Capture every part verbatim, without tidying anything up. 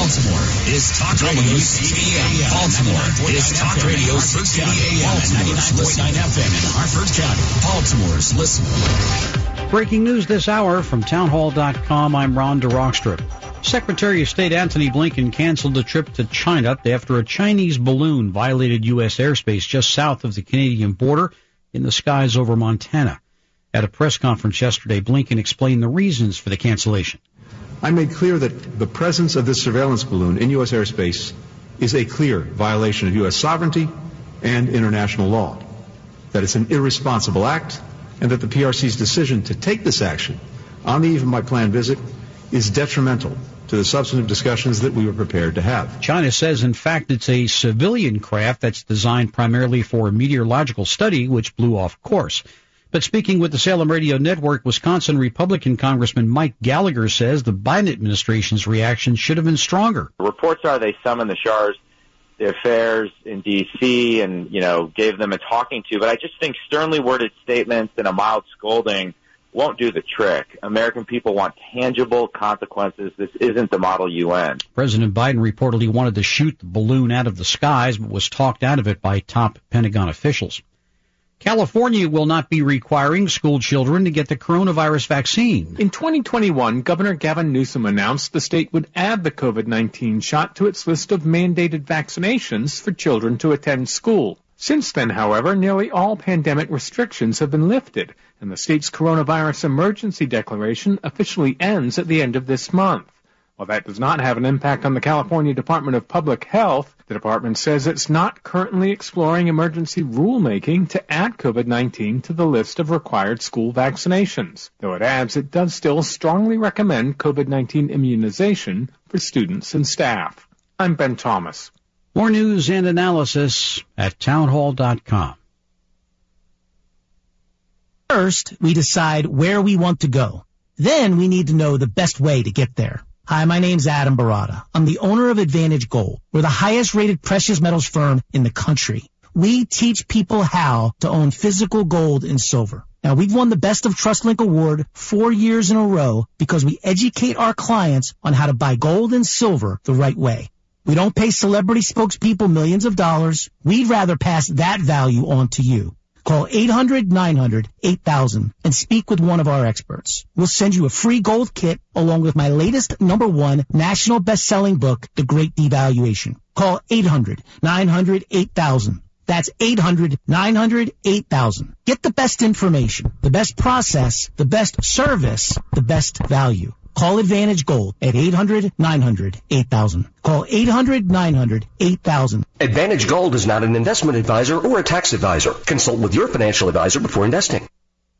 Baltimore is Talk Radio six eighty A M. Baltimore is Talk Radio six eighty A M. ninety-nine point nine F M in Harford County. Baltimore's listen. Breaking news this hour from townhall dot com. I'm Ron DeRockstrip. Secretary of State Antony Blinken canceled a trip to China after a Chinese balloon violated U S airspace just south of the Canadian border in the skies over Montana. At a press conference yesterday, Blinken explained the reasons for the cancellation. I made clear that the presence of this surveillance balloon in U S airspace is a clear violation of U S sovereignty and international law, that it's an irresponsible act, and that the P R C's decision to take this action on the eve of my planned visit is detrimental to the substantive discussions that we were prepared to have. China says, in fact, it's a civilian craft that's designed primarily for a meteorological study, which blew off course. But speaking with the Salem Radio Network, Wisconsin Republican Congressman Mike Gallagher says the Biden administration's reaction should have been stronger. Reports are they summoned the Shahs, the affairs in D C, and, you know, gave them a talking to. But I just think sternly worded statements and a mild scolding won't do the trick. American people want tangible consequences. This isn't the model U N. President Biden reportedly wanted to shoot the balloon out of the skies, but was talked out of it by top Pentagon officials. California will not be requiring school children to get the coronavirus vaccine. In twenty twenty-one, Governor Gavin Newsom announced the state would add the COVID nineteen shot to its list of mandated vaccinations for children to attend school. Since then, however, nearly all pandemic restrictions have been lifted, and the state's coronavirus emergency declaration officially ends at the end of this month. While that does not have an impact on the California Department of Public Health, the department says it's not currently exploring emergency rulemaking to add COVID nineteen to the list of required school vaccinations, though it adds it does still strongly recommend COVID nineteen immunization for students and staff. I'm Ben Thomas. More news and analysis at townhall dot com. First, we decide where we want to go. Then we need to know the best way to get there. Hi, my name's Adam Barada. I'm the owner of Advantage Gold. We're the highest rated precious metals firm in the country. We teach people how to own physical gold and silver. Now, we've won the Best of TrustLink Award four years in a row because we educate our clients on how to buy gold and silver the right way. We don't pay celebrity spokespeople millions of dollars. We'd rather pass that value on to you. Call eight hundred nine hundred eight thousand and speak with one of our experts. We'll send you a free gold kit along with my latest number one national best-selling book, The Great Devaluation. Call eight hundred nine hundred eight thousand. That's eight hundred nine hundred eight thousand. Get the best information, the best process, the best service, the best value. Call Advantage Gold at eight hundred nine hundred eight thousand. Call eight hundred nine hundred eight thousand. Advantage Gold is not an investment advisor or a tax advisor. Consult with your financial advisor before investing.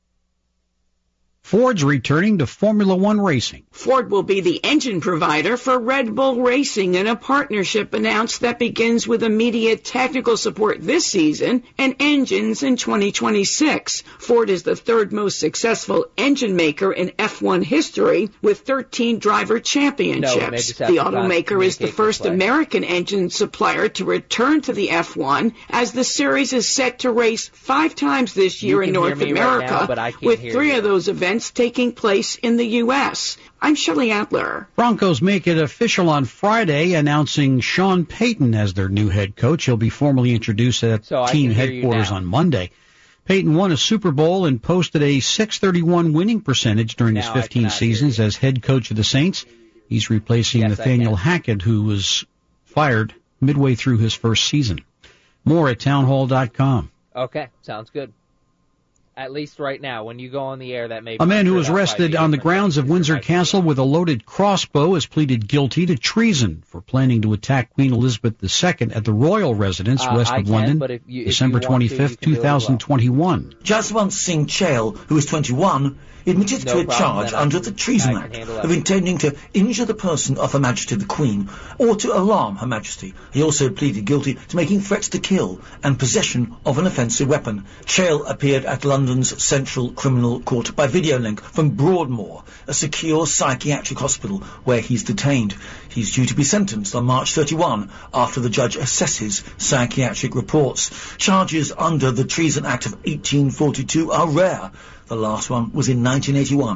Ford's returning to Formula One racing. Ford will be the engine provider for Red Bull Racing in a partnership announced that begins with immediate technical support this season and engines in twenty twenty-six. Ford is the third most successful engine maker in F one history with thirteen driver championships. No, the automaker is the first American engine supplier to return to the F one as the series is set to race five times this year in North America, right now, with three you. of those events taking place in the U S I'm Shelley Adler. Broncos make it official on Friday, announcing Sean Payton as their new head coach. He'll be formally introduced at so team headquarters on Monday. Payton won a Super Bowl and posted a six thirty-one winning percentage during now his fifteen seasons as head coach of the Saints. He's replacing yes, Nathaniel Hackett, who was fired midway through his first season. More at townhall dot com. Okay, sounds good. At least right now, when you go on the air, that may be... A man who was arrested on the grounds of Windsor Castle with a loaded crossbow has pleaded guilty to treason for planning to attack Queen Elizabeth the Second at the royal residence uh, west I of can, London, you, December twenty-fifth, twenty twenty-one. Jaswant Singh Chahal, who is twenty-one, admitted no to a charge under the Treason Act of intending to injure the person of Her Majesty the Queen or to alarm Her Majesty. He also pleaded guilty to making threats to kill and possession of an offensive weapon. Chahal appeared at London's Central Criminal Court by video link from Broadmoor, a secure psychiatric hospital where he's detained. He's due to be sentenced on March thirty-first after the judge assesses psychiatric reports. Charges under the Treason Act of eighteen forty-two are rare. The last one was in nineteen eighty-one.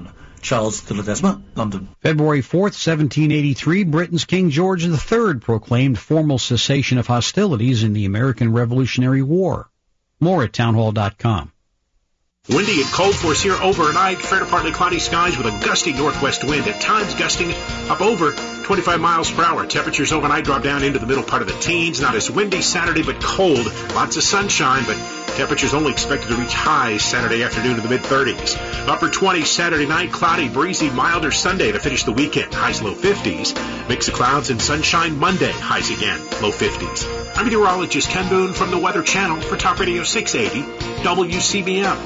Charles de Ledesma, London. February fourth, seventeen eighty-three, Britain's King George the Third proclaimed formal cessation of hostilities in the American Revolutionary War. More at townhall dot com. Windy and cold for us here overnight. Fair to partly cloudy skies with a gusty northwest wind, at times gusting up over twenty-five miles per hour. Temperatures overnight drop down into the middle part of the teens. Not as windy Saturday, but cold. Lots of sunshine, but temperatures only expected to reach highs Saturday afternoon in the mid-thirties. Upper twenties Saturday night, cloudy, breezy, milder Sunday to finish the weekend. Highs low fifties. Mix of clouds and sunshine Monday. Highs again, low fifties. I'm meteorologist Ken Boone from the Weather Channel for Talk Radio six eighty W C B M.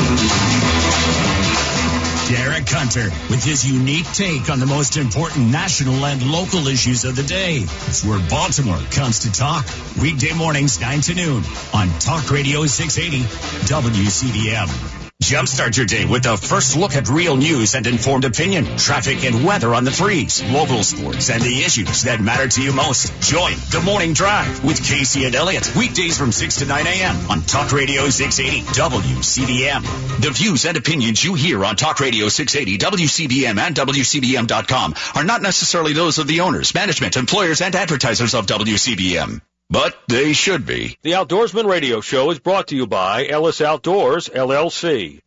Derek Hunter with his unique take on the most important national and local issues of the day. It's where Baltimore comes to talk. Weekday mornings nine to noon on Talk Radio six eighty W C B M. Jumpstart your day with a first look at real news and informed opinion, traffic and weather on the freeze, local sports, and the issues that matter to you most. Join The Morning Drive with Casey and Elliott, weekdays from six to nine a.m. on Talk Radio six eighty W C B M. The views and opinions you hear on Talk Radio six eighty W C B M and W C B M dot com are not necessarily those of the owners, management, employers, and advertisers of W C B M. But they should be. The Outdoorsman Radio Show is brought to you by Ellis Outdoors, L L C.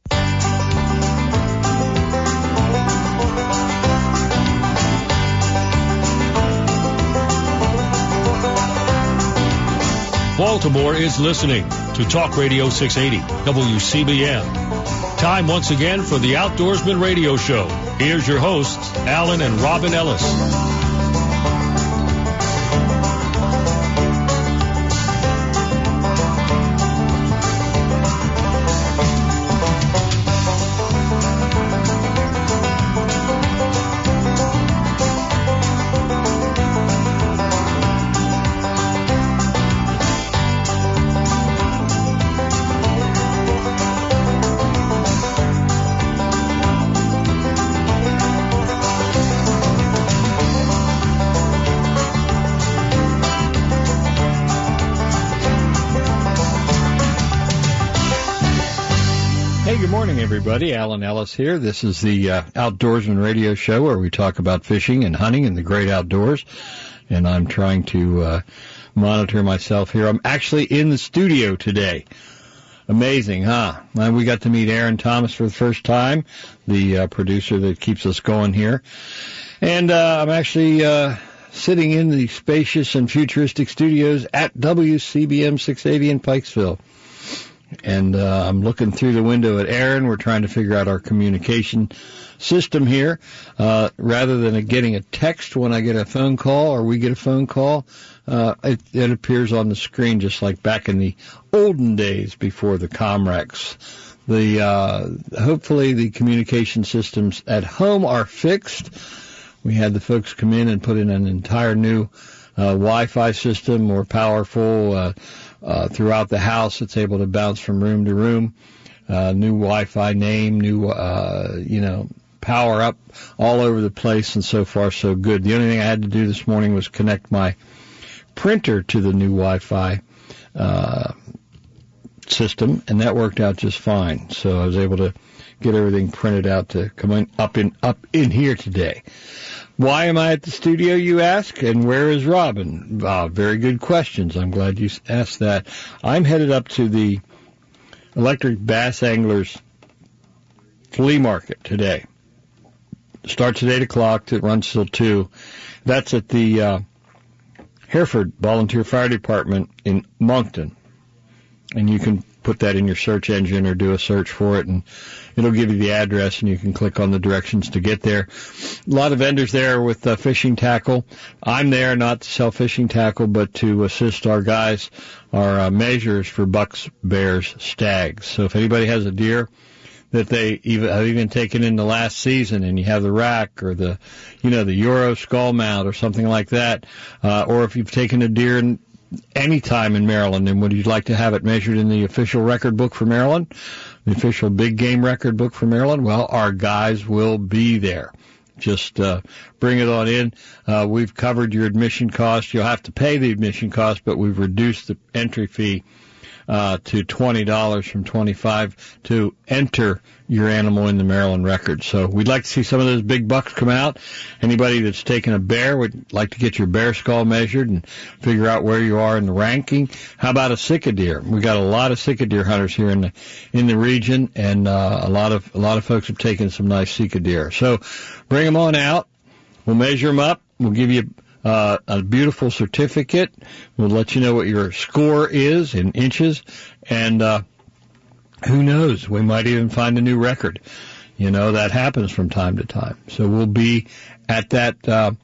Baltimore is listening to Talk Radio six eighty W C B M. Time once again for the Outdoorsman Radio Show. Here's your hosts, Alan and Robin Ellis. Everybody, Alan Ellis here. This is the uh, Outdoorsman Radio Show where we talk about fishing and hunting and the great outdoors. And I'm trying to uh, monitor myself here. I'm actually in the studio today. Amazing, huh? And we got to meet Aaron Thomas for the first time, the uh, producer that keeps us going here. And uh, I'm actually uh, sitting in the spacious and futuristic studios at W C B M six eighty in Pikesville. And uh, I'm looking through the window at Aaron. We're trying to figure out our communication system here. Uh, rather than getting a text when I get a phone call or we get a phone call, uh, it, it appears on the screen just like back in the olden days before the Comrex. The uh, hopefully the communication systems at home are fixed. We had the folks come in and put in an entire new uh, Wi-Fi system, more powerful, uh, Uh, throughout the house. It's able to bounce from room to room. Uh, new Wi-Fi name, new, uh, you know, power up all over the place, and so far so good. The only thing I had to do this morning was connect my printer to the new Wi-Fi uh, system, and that worked out just fine. So I was able to get everything printed out to come in, up in up in here today. Why am I at the studio, you ask? And where is Robin? Uh, very good questions. I'm glad you asked that. I'm headed up to the Electric Bass Anglers Flea Market today. Starts at eight o'clock. It runs till two. That's at the uh, Hereford Volunteer Fire Department in Moncton. And you can put that in your search engine or do a search for it, and it'll give you the address, and you can click on the directions to get there. A lot of vendors there with uh, fishing tackle. I'm there not to sell fishing tackle, but to assist our guys, our uh, measures for bucks, bears, stags. So if anybody has a deer that they even have even taken in the last season, and you have the rack or the, you know, the Euro skull mount or something like that, uh, or if you've taken a deer in any time in Maryland, and would you like to have it measured in the official record book for Maryland, the official big game record book for Maryland, well, our guys will be there. Just uh, bring it on in. Uh, we've covered your admission cost. You'll have to pay the admission cost, but we've reduced the entry fee uh, to twenty dollars from twenty-five dollars to enter your animal in the Maryland record. So we'd like to see some of those big bucks come out. Anybody that's taken a bear would like to get your bear skull measured and figure out where you are in the ranking. How about a sika deer? We got a lot of sika deer hunters here in the in the region, and uh, a lot of a lot of folks have taken some nice sika deer. So bring them on out. We'll measure them up. We'll give you uh, a beautiful certificate. We'll let you know what your score is in inches, and uh, who knows? We might even find a new record. You know, that happens from time to time. So we'll be at that uh,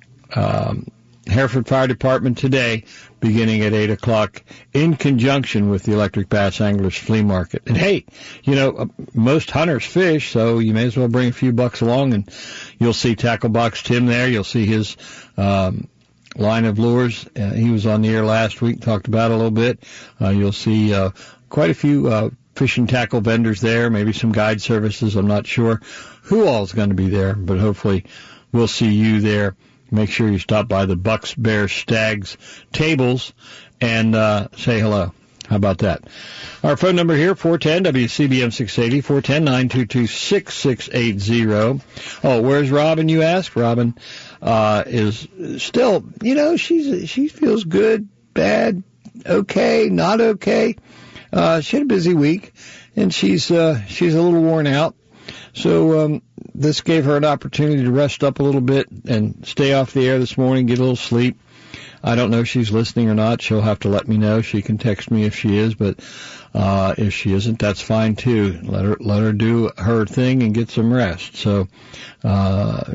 um, Hereford Fire Department today, beginning at eight o'clock, in conjunction with the Electric Bass Anglers Flea Market. And, hey, you know, uh, most hunters fish, so you may as well bring a few bucks along, and you'll see Tackle Box Tim there. You'll see his um, line of lures. Uh, he was on the air last week, talked about it a little bit. Uh, you'll see uh, quite a few uh fishing tackle vendors there, maybe some guide services. I'm not sure who all is going to be there, but hopefully we'll see you there. Make sure you stop by the Bucks, Bears, Stags tables and uh, say hello. How about that? Our phone number here, four one zero W C B M six eighty, four one zero, nine two two, six six eight zero. Oh, where's Robin, you ask? Robin uh, is still, you know, she's she feels good, bad, okay, not okay. Uh, she had a busy week, and she's uh, she's a little worn out. So um, this gave her an opportunity to rest up a little bit and stay off the air this morning, get a little sleep. I don't know if she's listening or not. She'll have to let me know. She can text me if she is, but uh, if she isn't, that's fine too. Let her let her do her thing and get some rest. So uh,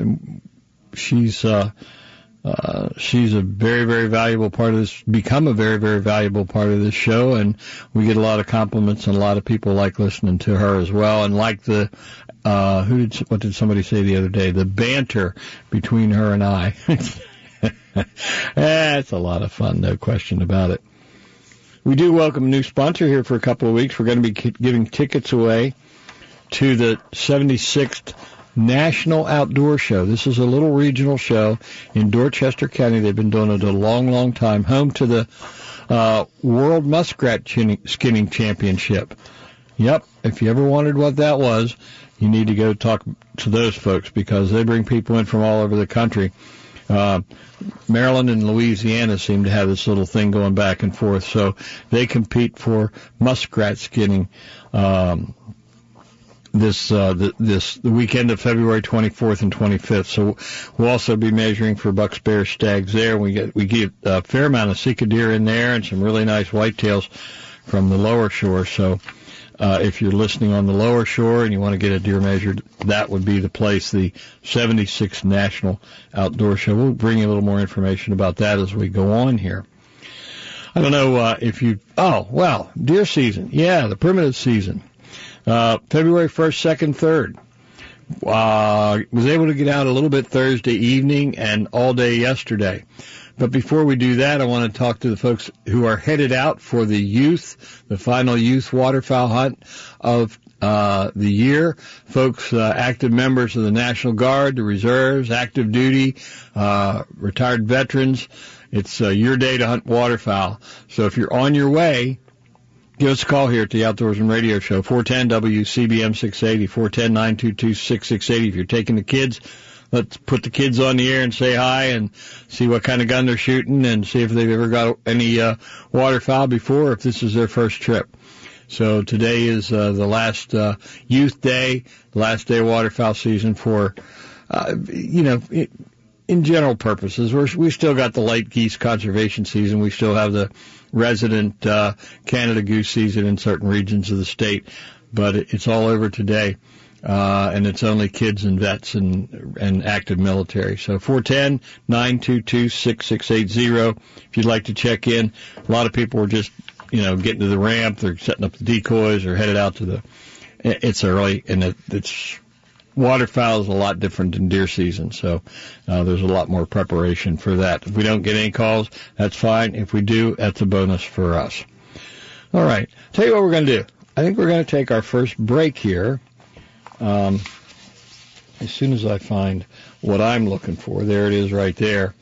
she's. Uh, Uh, she's a very, very valuable part of this, become a very, very valuable part of this show, and we get a lot of compliments, and a lot of people like listening to her as well, and like the, uh, who did, what did somebody say the other day? The banter between her and I. It's a lot of fun, no question about it. We do welcome a new sponsor here for a couple of weeks. We're going to be giving tickets away to the seventy-sixth National Outdoor Show. This is a little regional show in Dorchester County. They've been doing it a long, long time. Home to the uh, World Muskrat Skinning Championship. Yep, if you ever wondered what that was, you need to go talk to those folks because they bring people in from all over the country. Uh, Maryland and Louisiana seem to have this little thing going back and forth, so they compete for muskrat skinning. Um, this uh the, this the weekend of February twenty-fourth and twenty-fifth. So we'll also be measuring for bucks, bears, stags there. We get we get a fair amount of sika deer in there and some really nice whitetails from the lower shore. So uh if you're listening on the lower shore and you want to get a deer measured, that would be the place, the seventy-sixth National Outdoor Show. We'll bring you a little more information about that as we go on here. I don't know uh if you oh well, deer season. Yeah, the primitive season. Uh, February first, second, third. Uh, was able to get out a little bit Thursday evening and all day yesterday. But before we do that, I want to talk to the folks who are headed out for the youth, the final youth waterfowl hunt of uh, the year. Folks, uh, active members of the National Guard, the reserves, active duty, uh, retired veterans. It's uh, your day to hunt waterfowl. So if you're on your way, give us a call here at the Outdoorsman Radio Show, four one zero W C B M six eighty, four one zero, nine two two, six six eight zero. If you're taking the kids, let's put the kids on the air and say hi and see what kind of gun they're shooting and see if they've ever got any uh, waterfowl before, or if this is their first trip. So today is uh, the last uh, youth day, the last day of waterfowl season for, uh, you know, it, in general purposes. We're, we still got the late geese conservation season. We still have the resident uh, Canada goose season in certain regions of the state, but it, it's all over today, uh, and it's only kids and vets and and active military. So four one zero, nine two two, six six eight zero if you'd like to check in. A lot of people are just, you know, getting to the ramp. They're setting up the decoys or headed out to the – it's early, and it, it's – waterfowl is a lot different than deer season, so uh, there's a lot more preparation for that. If we don't get any calls, that's fine. If we do, that's a bonus for us. All right. Tell you what we're going to do. I think we're going to take our first break here. Um, as soon as I find what I'm looking for, there it is right there.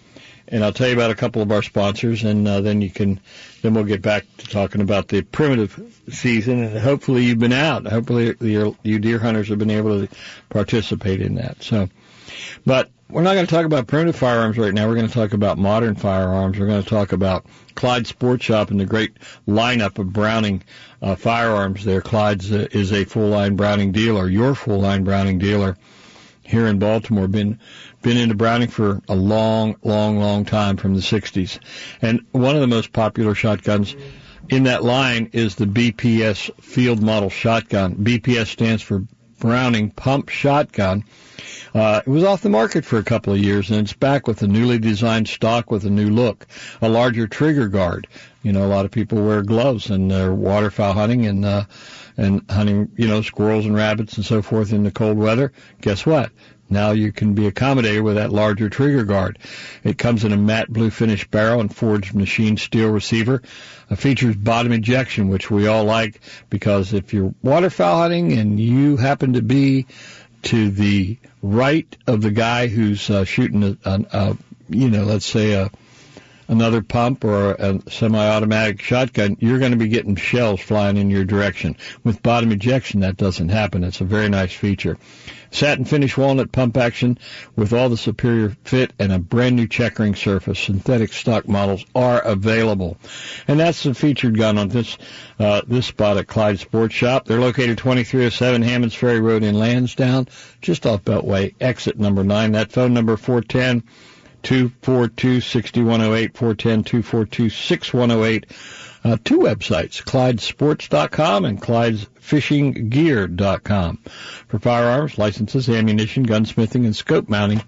And I'll tell you about a couple of our sponsors, and uh, then you can, then we'll get back to talking about the primitive season. And hopefully you've been out. Hopefully your, you deer hunters have been able to participate in that. So, but we're not going to talk about primitive firearms right now. We're going to talk about modern firearms. We're going to talk about Clyde Sports Shop and the great lineup of Browning uh, firearms there. Clyde's uh, is a full-line Browning dealer, your full-line Browning dealer here in Baltimore. Been been into Browning for a long, long, long time, from the sixties. And one of the most popular shotguns in that line is the B P S field model shotgun. B P S stands for Browning Pump Shotgun. Uh, it was off the market for a couple of years, and it's back with a newly designed stock with a new look, a larger trigger guard. You know, a lot of people wear gloves and they're waterfowl hunting and uh, and hunting, you know, squirrels and rabbits and so forth in the cold weather. Guess what? Now you can be accommodated with that larger trigger guard. It comes in a matte blue finish barrel and forged machined steel receiver. It features bottom ejection, which we all like, because if you're waterfowl hunting and you happen to be to the right of the guy who's uh, shooting a, a, a, you know, let's say a another pump or a semi-automatic shotgun, you're going to be getting shells flying in your direction. With bottom ejection, that doesn't happen. It's a very nice feature. Satin finish walnut pump action with all the superior fit and a brand new checkering surface. Synthetic stock models are available. And that's the featured gun on this uh, this spot at Clyde Sports Shop. They're located twenty-three oh seven Hammonds Ferry Road in Lansdowne, just off Beltway, exit number nine. That phone number, four one zero, two four two, six one zero eight, four one zero, two four two, six one zero eight. Uh, two websites, Clyde Sports dot com and Clyde's Fishing Gear dot com. For firearms, licenses, ammunition, gunsmithing, and scope mounting,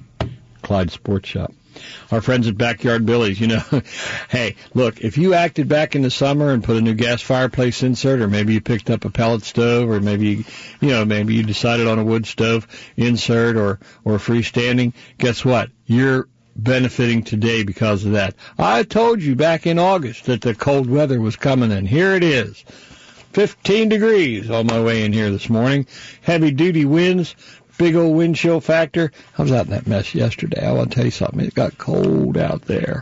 Clyde Sports Shop. Our friends at Backyard Billy's, you know, hey, look, if you acted back in the summer and put a new gas fireplace insert, or maybe you picked up a pellet stove, or maybe, you know, maybe you decided on a wood stove insert or, or freestanding, guess what? You're benefiting today because of that. I told you back in August that the cold weather was coming, and here it is. fifteen degrees on my way in here this morning. Heavy-duty winds, big old wind chill factor. I was out in that mess yesterday. I want to tell you something. It got cold out there.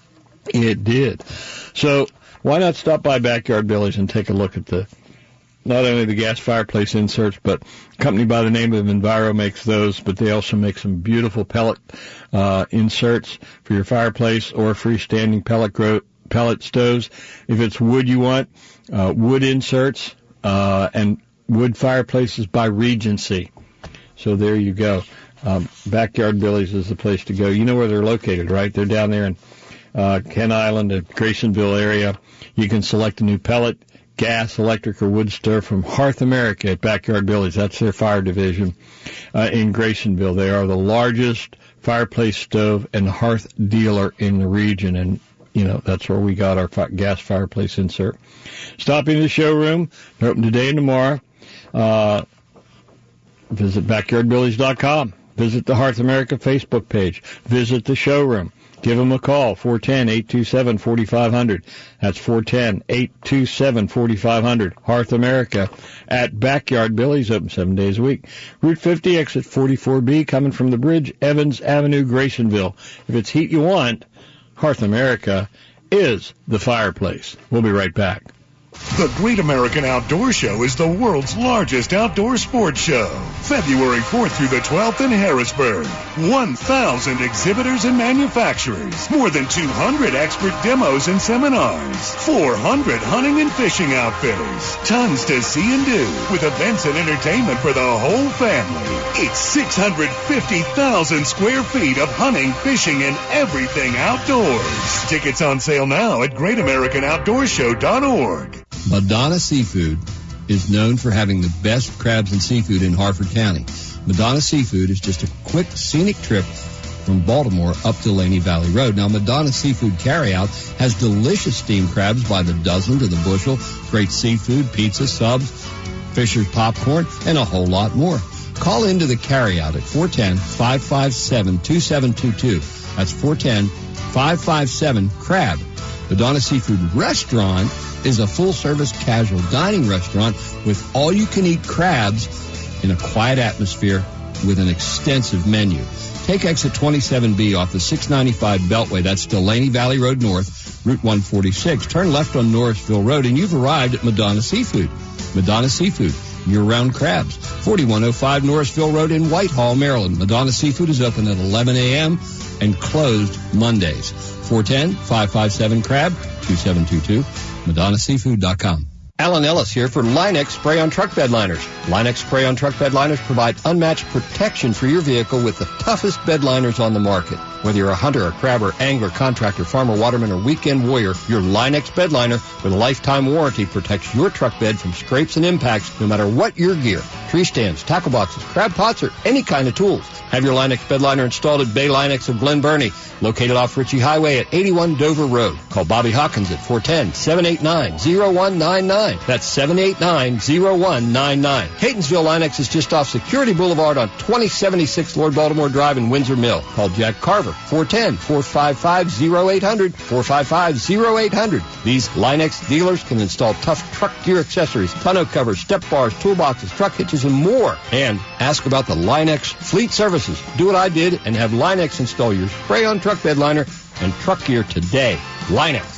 It did. So why not stop by Backyard Billy's and take a look at the not only the gas fireplace inserts, but a company by the name of Enviro makes those, but they also make some beautiful pellet uh, inserts for your fireplace or freestanding pellet gro- pellet stoves. If it's wood you want, uh, wood inserts uh, and wood fireplaces by Regency. So there you go. Um, Backyard Billy's is the place to go. You know where they're located, right? They're down there in uh, Kent Island, the Graysonville area. You can select a new pellet, gas, electric, or wood stove from Hearth America at Backyard Billy's. That's their fire division uh, in Graysonville. They are the largest fireplace stove and hearth dealer in the region, and you know that's where we got our fi- gas fireplace insert. Stop into the showroom. They're open today and tomorrow. Uh, visit backyard billies dot com. Visit the Hearth America Facebook page. Visit the showroom. Give them a call, four one zero, eight two seven, four five zero zero. That's four one zero, eight two seven, four five zero zero. Hearth America at Backyard Billy's, open seven days a week. Route fifty, exit forty-four B, coming from the bridge, Evans Avenue, Graysonville. If it's heat you want, Hearth America is the fireplace. We'll be right back. The Great American Outdoor Show is the world's largest outdoor sports show. February fourth through the twelfth in Harrisburg. one thousand exhibitors and manufacturers. More than two hundred expert demos and seminars. four hundred hunting and fishing outfitters. Tons to see and do, with events and entertainment for the whole family. It's six hundred fifty thousand square feet of hunting, fishing, and everything outdoors. Tickets on sale now at great american outdoor show dot org. Madonna Seafood is known for having the best crabs and seafood in Harford County. Madonna Seafood is just a quick, scenic trip from Baltimore up to Laney Valley Road. Now, Madonna Seafood Carryout has delicious steamed crabs by the dozen to the bushel, great seafood, pizza, subs, Fisher's popcorn, and a whole lot more. Call into the carryout at four one zero, five five seven, two seven two two. That's four one zero, five five seven, CRAB. Madonna Seafood Restaurant is a full-service casual dining restaurant with all-you-can-eat crabs in a quiet atmosphere with an extensive menu. Take exit twenty-seven B off the six ninety-five Beltway. That's Delaney Valley Road North, Route one forty-six. Turn left on Norrisville Road, and you've arrived at Madonna Seafood. Madonna Seafood, year-round crabs. forty-one oh five Norrisville Road in Whitehall, Maryland. Madonna Seafood is open at eleven a.m. and closed Mondays. four one zero, five five seven, crab, two seven two two, madonna seafood dot com. Alan Ellis here for Linex Spray on Truck Bed Liners. Linex Spray on Truck Bed Liners provide unmatched protection for your vehicle with the toughest bed liners on the market. Whether you're a hunter, a crabber, angler, contractor, farmer, waterman, or weekend warrior, your Linex bed liner with a lifetime warranty protects your truck bed from scrapes and impacts no matter what your gear. Tree stands, tackle boxes, crab pots, or any kind of tools. Have your Linex bed liner installed at Bay Linex of Glen Burnie, located off Ritchie Highway at eighty-one Dover Road. Call Bobby Hawkins at four one zero, seven eight nine, zero one nine nine. That's seven eight nine, zero one nine nine. Catonsville Linex is just off Security Boulevard on twenty seventy-six Lord Baltimore Drive in Windsor Mill. Call Jack Carver, four one zero, four five five, zero eight hundred, four five five, zero eight hundred. These Linex dealers can install tough truck gear accessories, tonneau covers, step bars, toolboxes, truck hitches, and more. And ask about the Linex Fleet Services. Do what I did and have Linex install your spray-on truck bed liner and truck gear today. Linex.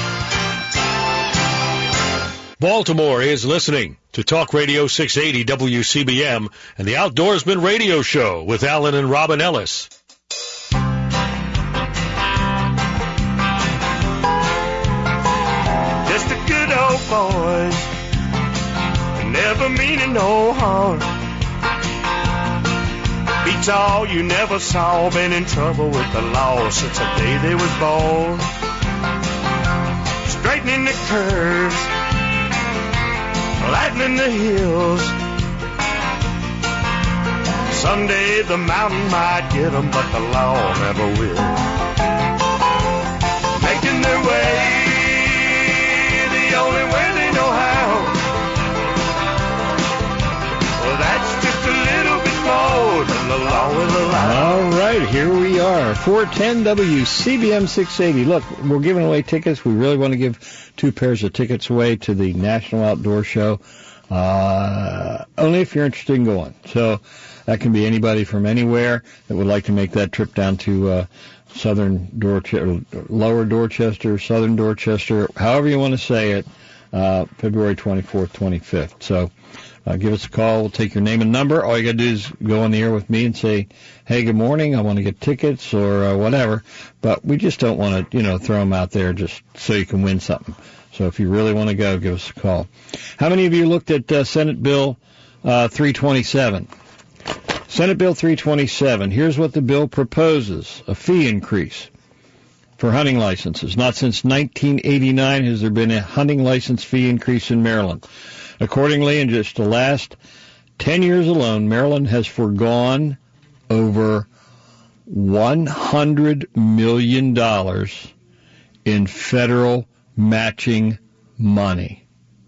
Baltimore is listening to Talk Radio six eighty W C B M and the Outdoorsman Radio Show with Alan and Robin Ellis. Just a good old boys, never meaning no harm. Beats all you never saw, been in trouble with the law since the day they was born. Straightening the curves, lightening the hills. Someday the mountain might get them, but the law never will. Making their way the only way they know how. Well, that's just a little bit more than the law will allow. All right, here we are, four ten W C B M six eighty. Look, we're giving away tickets. We really want to give two pairs of tickets away to the National Outdoor Show, uh, only if you're interested in going. So that can be anybody from anywhere that would like to make that trip down to uh, southern Dorchester, lower Dorchester, southern Dorchester, however you want to say it, uh, February twenty-fourth, twenty-fifth. So uh, give us a call. We'll take your name and number. All you got to do is go on the air with me and say, hey, good morning, I want to get tickets or uh, whatever. But we just don't want to, you know, throw them out there just so you can win something. So if you really want to go, give us a call. How many of you looked at uh, Senate Bill uh, three twenty-seven? Senate Bill three twenty-seven, here's what the bill proposes, a fee increase for hunting licenses. Not since nineteen eighty-nine has there been a hunting license fee increase in Maryland. Accordingly, in just the last ten years alone, Maryland has foregone over one hundred million dollars in federal matching money.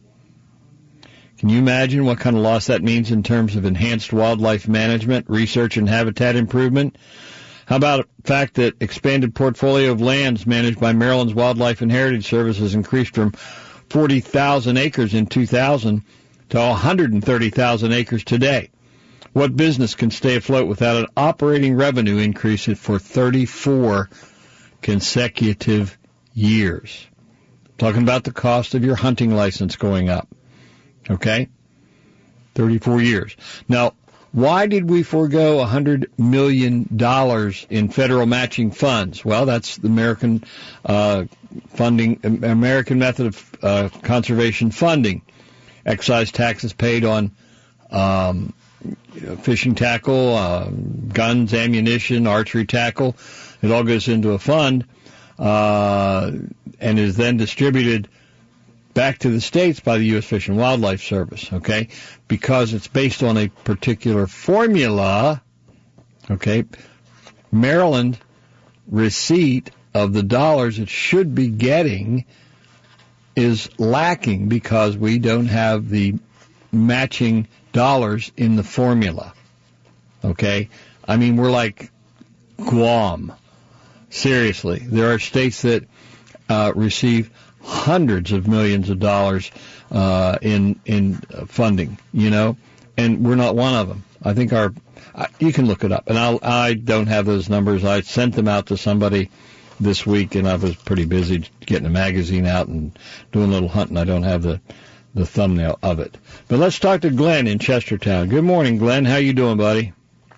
Can you imagine what kind of loss that means in terms of enhanced wildlife management, research, and habitat improvement? How about the fact that expanded portfolio of lands managed by Maryland's Wildlife and Heritage Service has increased from forty thousand acres in two thousand to one hundred thirty thousand acres today? What business can stay afloat without an operating revenue increase for thirty-four consecutive years? Talking about the cost of your hunting license going up. Okay? thirty-four years. Now, why did we forego one hundred million dollars in federal matching funds? Well, that's the American uh, funding, American method of uh, conservation funding. Excise taxes paid on um, fishing tackle, uh, guns, ammunition, archery tackle. It all goes into a fund uh, and is then distributed back to the states by the U S Fish and Wildlife Service, okay, because it's based on a particular formula, okay. Maryland receipt of the dollars it should be getting is lacking because we don't have the matching dollars in the formula, okay. I mean, we're like Guam. Seriously, there are states that uh, receive hundreds of millions of dollars uh, in in funding, you know, and we're not one of them. I think our I, you can look it up. And I'll, I don't have those numbers. I sent them out to somebody this week, and I was pretty busy getting a magazine out and doing a little hunting. I don't have the, the thumbnail of it. But let's talk to Glenn in Chestertown. Good morning, Glenn. How you doing, buddy?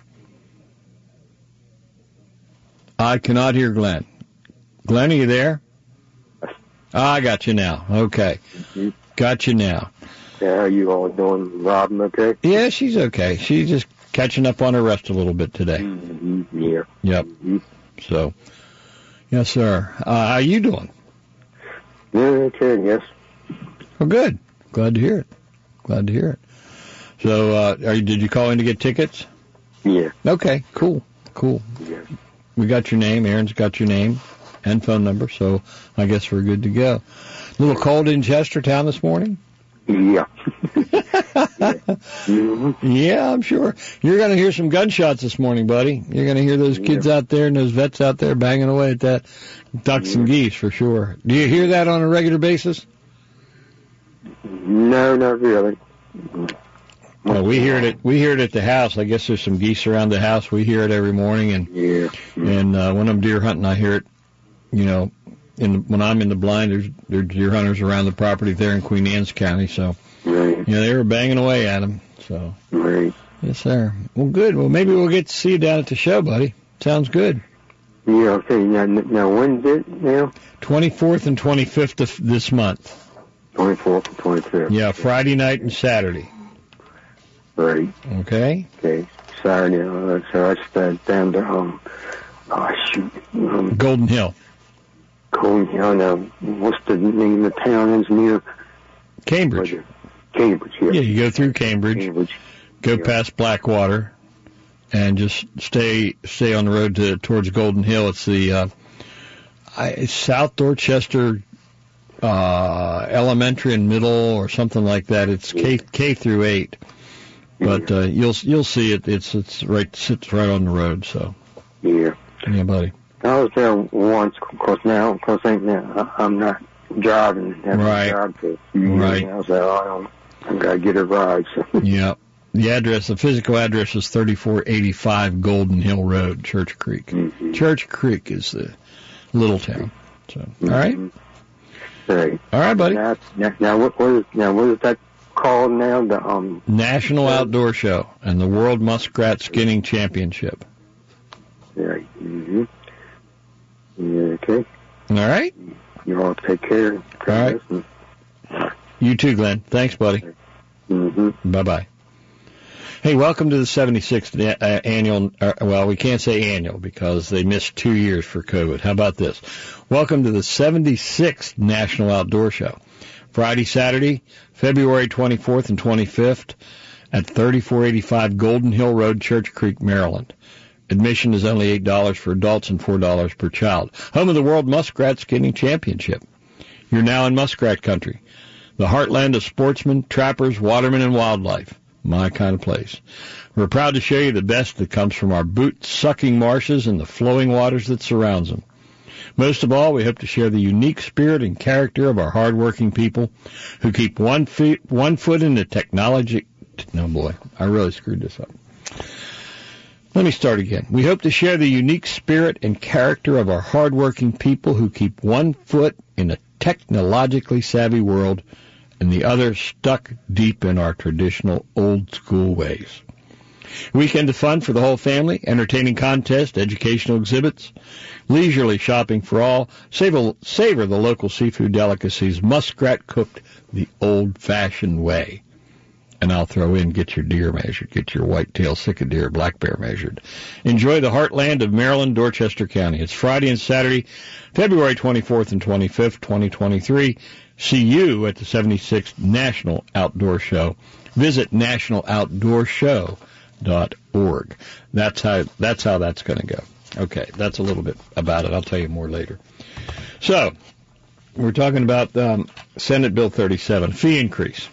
I cannot hear Glenn. Glenn, are you there? Ah, I got you now. Okay. Mm-hmm. Got you now. Yeah, how you all doing? Robin, okay? Yeah, she's okay. She's just catching up on her rest a little bit today. Mm-hmm. Yeah. Yep. Mm-hmm. So, yes, sir. Uh, how you doing? Yeah, okay, yes. Well, good. Glad to hear it. Glad to hear it. So, uh, are you, did you call in to get tickets? Yeah. Okay, cool, cool. Yeah. We got your name. Aaron's got your name and phone number, so I guess we're good to go. A little cold in Chestertown this morning? Yeah. yeah. Mm-hmm. Yeah, I'm sure. You're going to hear some gunshots this morning, buddy. You're going to hear those kids yeah. out there and those vets out there banging away at that ducks yeah. and geese for sure. Do you hear that on a regular basis? No, not really. Well, we hear it. At, we hear it at the house. I guess there's some geese around the house. We hear it every morning, and yeah. and uh, when I'm deer hunting, I hear it. You know, in the, when I'm in the blind, there's there's deer hunters around the property there in Queen Anne's County. So, right. you know, they were banging away at them. So, right. Yes, sir. Well, good. Well, maybe we'll get to see you down at the show, buddy. Sounds good. Yeah. Okay. Now, now when's it now? twenty-fourth and twenty-fifth of this month. twenty-fourth and twenty-fifth. Yeah, Friday night and Saturday. Right. Okay. Okay. Saturday. Uh, so I spent down to um. Oh shoot. Um, Golden Hill. Golden Hill. Now, what's the name of the town? Is near Cambridge. Cambridge. Yeah. Yeah, you go through Cambridge. Cambridge. Go yeah. past Blackwater, and just stay stay on the road to towards Golden Hill. It's the uh, I, South Dorchester uh, Elementary and Middle or something like that. It's K K through eight. But uh, you'll you'll see it. It's it's right sits right on the road. So yeah, yeah, buddy. I was there once. Of course now, of course ain't now. I'm not driving. Right. Job for a few right. Years. I was like, oh, I gotta get a ride. So. Yeah. The address, the physical address is thirty-four eighty-five Golden Hill Road, Church Creek. Mm-hmm. Church Creek is the little town. So mm-hmm. all right. Right. All right, buddy. Now, now, now what, what is now what is that called now? The um National Outdoor Show and the World Muskrat Skinning Championship. Right. Mm-hmm. Yeah, okay. All right. You all take care. All right. You too, Glenn. Thanks, buddy. Mm-hmm. Bye-bye. Hey, welcome to the seventy-sixth uh, annual, uh, well, we can't say annual because they missed two years for COVID. How about this? Welcome to the seventy-sixth National Outdoor Show. Friday, Saturday, February twenty-fourth and twenty-fifth at thirty-four eighty-five Golden Hill Road, Church Creek, Maryland. Admission is only eight dollars for adults and four dollars per child. Home of the World Muskrat Skinning Championship. You're now in muskrat country, the heartland of sportsmen, trappers, watermen, and wildlife. My kind of place. We're proud to show you the best that comes from our boot-sucking marshes and the flowing waters that surrounds them. Most of all, we hope to share the unique spirit and character of our hardworking people who keep one feet, one foot in the technology. No, boy, I really screwed this up. Let me start again. We hope to share the unique spirit and character of our hardworking people who keep one foot in a technologically savvy world and the other stuck deep in our traditional old-school ways. Weekend of fun for the whole family, entertaining contests, educational exhibits, leisurely shopping for all, savor, savor the local seafood delicacies, muskrat cooked the old-fashioned way. And I'll throw in, get your deer measured, get your white-tailed sika deer, black bear measured. Enjoy the heartland of Maryland, Dorchester County. It's Friday and Saturday, February twenty-fourth and twenty-fifth, twenty twenty-three. See you at the seventy-sixth National Outdoor Show. Visit national outdoor show dot org. That's how that's how that's going to go. Okay, that's a little bit about it. I'll tell you more later. So, we're talking about um, Senate Bill thirty-seven, fee increase.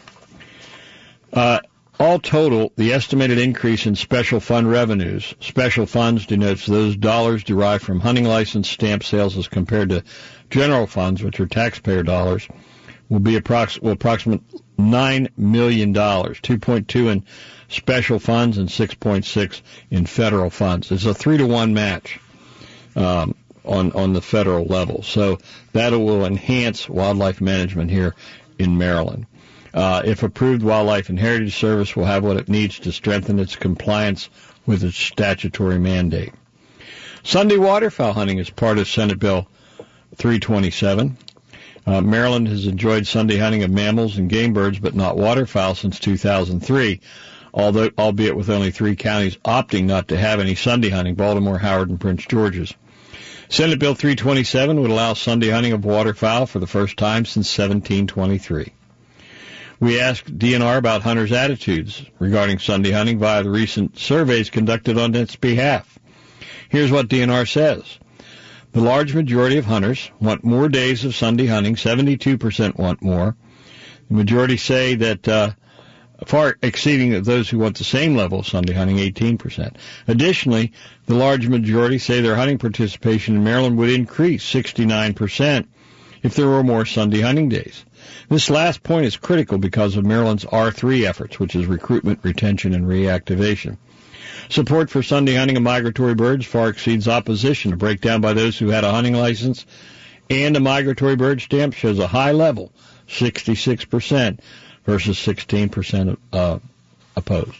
Uh, all total, the estimated increase in special fund revenues, special funds denotes those dollars derived from hunting license stamp sales as compared to general funds, which are taxpayer dollars, will be approx- will approximate nine million dollars, two point two in special funds and six point six in federal funds. It's a three to one match um, on on the federal level. So that will enhance wildlife management here in Maryland. Uh, if approved, Wildlife and Heritage Service will have what it needs to strengthen its compliance with its statutory mandate. Sunday waterfowl hunting is part of Senate Bill three twenty-seven. Uh, Maryland has enjoyed Sunday hunting of mammals and game birds, but not waterfowl since two thousand three, although, albeit with only three counties opting not to have any Sunday hunting, Baltimore, Howard, and Prince George's. Senate Bill three twenty-seven would allow Sunday hunting of waterfowl for the first time since seventeen twenty-three. We asked D N R about hunters' attitudes regarding Sunday hunting via the recent surveys conducted on its behalf. Here's what D N R says. The large majority of hunters want more days of Sunday hunting. seventy-two percent want more. The majority say that uh, far exceeding those who want the same level of Sunday hunting, eighteen percent. Additionally, the large majority say their hunting participation in Maryland would increase sixty-nine percent if there were more Sunday hunting days. This last point is critical because of Maryland's R three efforts, which is recruitment, retention, and reactivation. Support for Sunday hunting of migratory birds far exceeds opposition. A breakdown by those who had a hunting license and a migratory bird stamp shows a high level, sixty-six percent versus sixteen percent uh, opposed.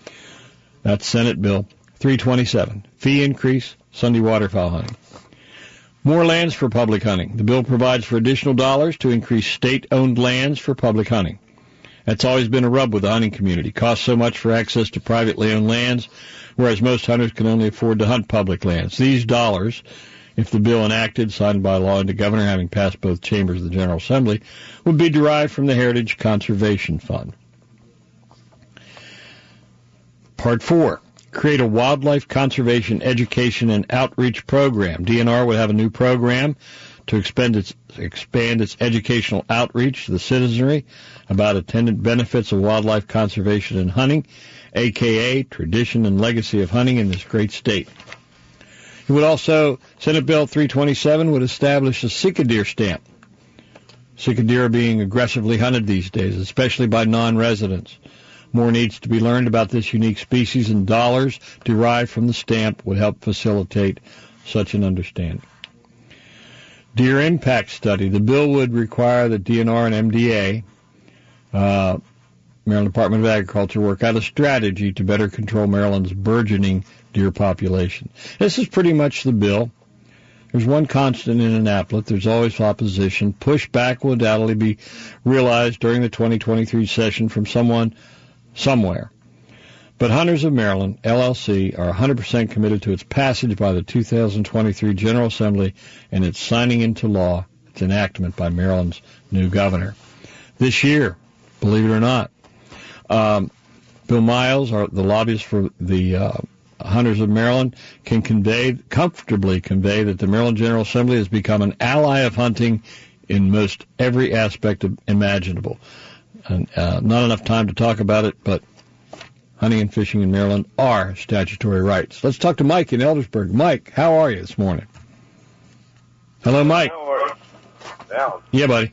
That's Senate Bill three twenty-seven. Fee increase, Sunday waterfowl hunting. More lands for public hunting. The bill provides for additional dollars to increase state-owned lands for public hunting. That's always been a rub with the hunting community. Costs so much for access to privately owned lands, whereas most hunters can only afford to hunt public lands. These dollars, if the bill enacted, signed by law into governor, having passed both chambers of the General Assembly, would be derived from the Heritage Conservation Fund. Part four. Create a wildlife conservation education and outreach program. D N R would have a new program to expand its, expand its educational outreach to the citizenry about attendant benefits of wildlife conservation and hunting, a k a tradition and legacy of hunting in this great state. It would also, Senate Bill three twenty-seven would establish a Sika deer stamp. Sika deer are being aggressively hunted these days, especially by non-residents. More needs to be learned about this unique species, and dollars derived from the stamp would help facilitate such an understanding. Deer impact study. The bill would require that D N R and M D A, uh, Maryland Department of Agriculture, work out a strategy to better control Maryland's burgeoning deer population. This is pretty much the bill. There's one constant in Annapolis. There's always opposition. Pushback will undoubtedly be realized during the twenty twenty-three session from someone somewhere. But Hunters of Maryland, L L C, are one hundred percent committed to its passage by the two thousand twenty-three General Assembly and its signing into law, its enactment by Maryland's new governor. This year, believe it or not, um, Bill Miles, our, the lobbyist for the uh, Hunters of Maryland, can convey, comfortably convey that the Maryland General Assembly has become an ally of hunting in most every aspect of, imaginable. And, uh, not enough time to talk about it, but hunting and fishing in Maryland are statutory rights. Let's talk to Mike in Eldersburg. Mike, how are you this morning? Hello, Mike. How are you? Alan. Yeah, buddy.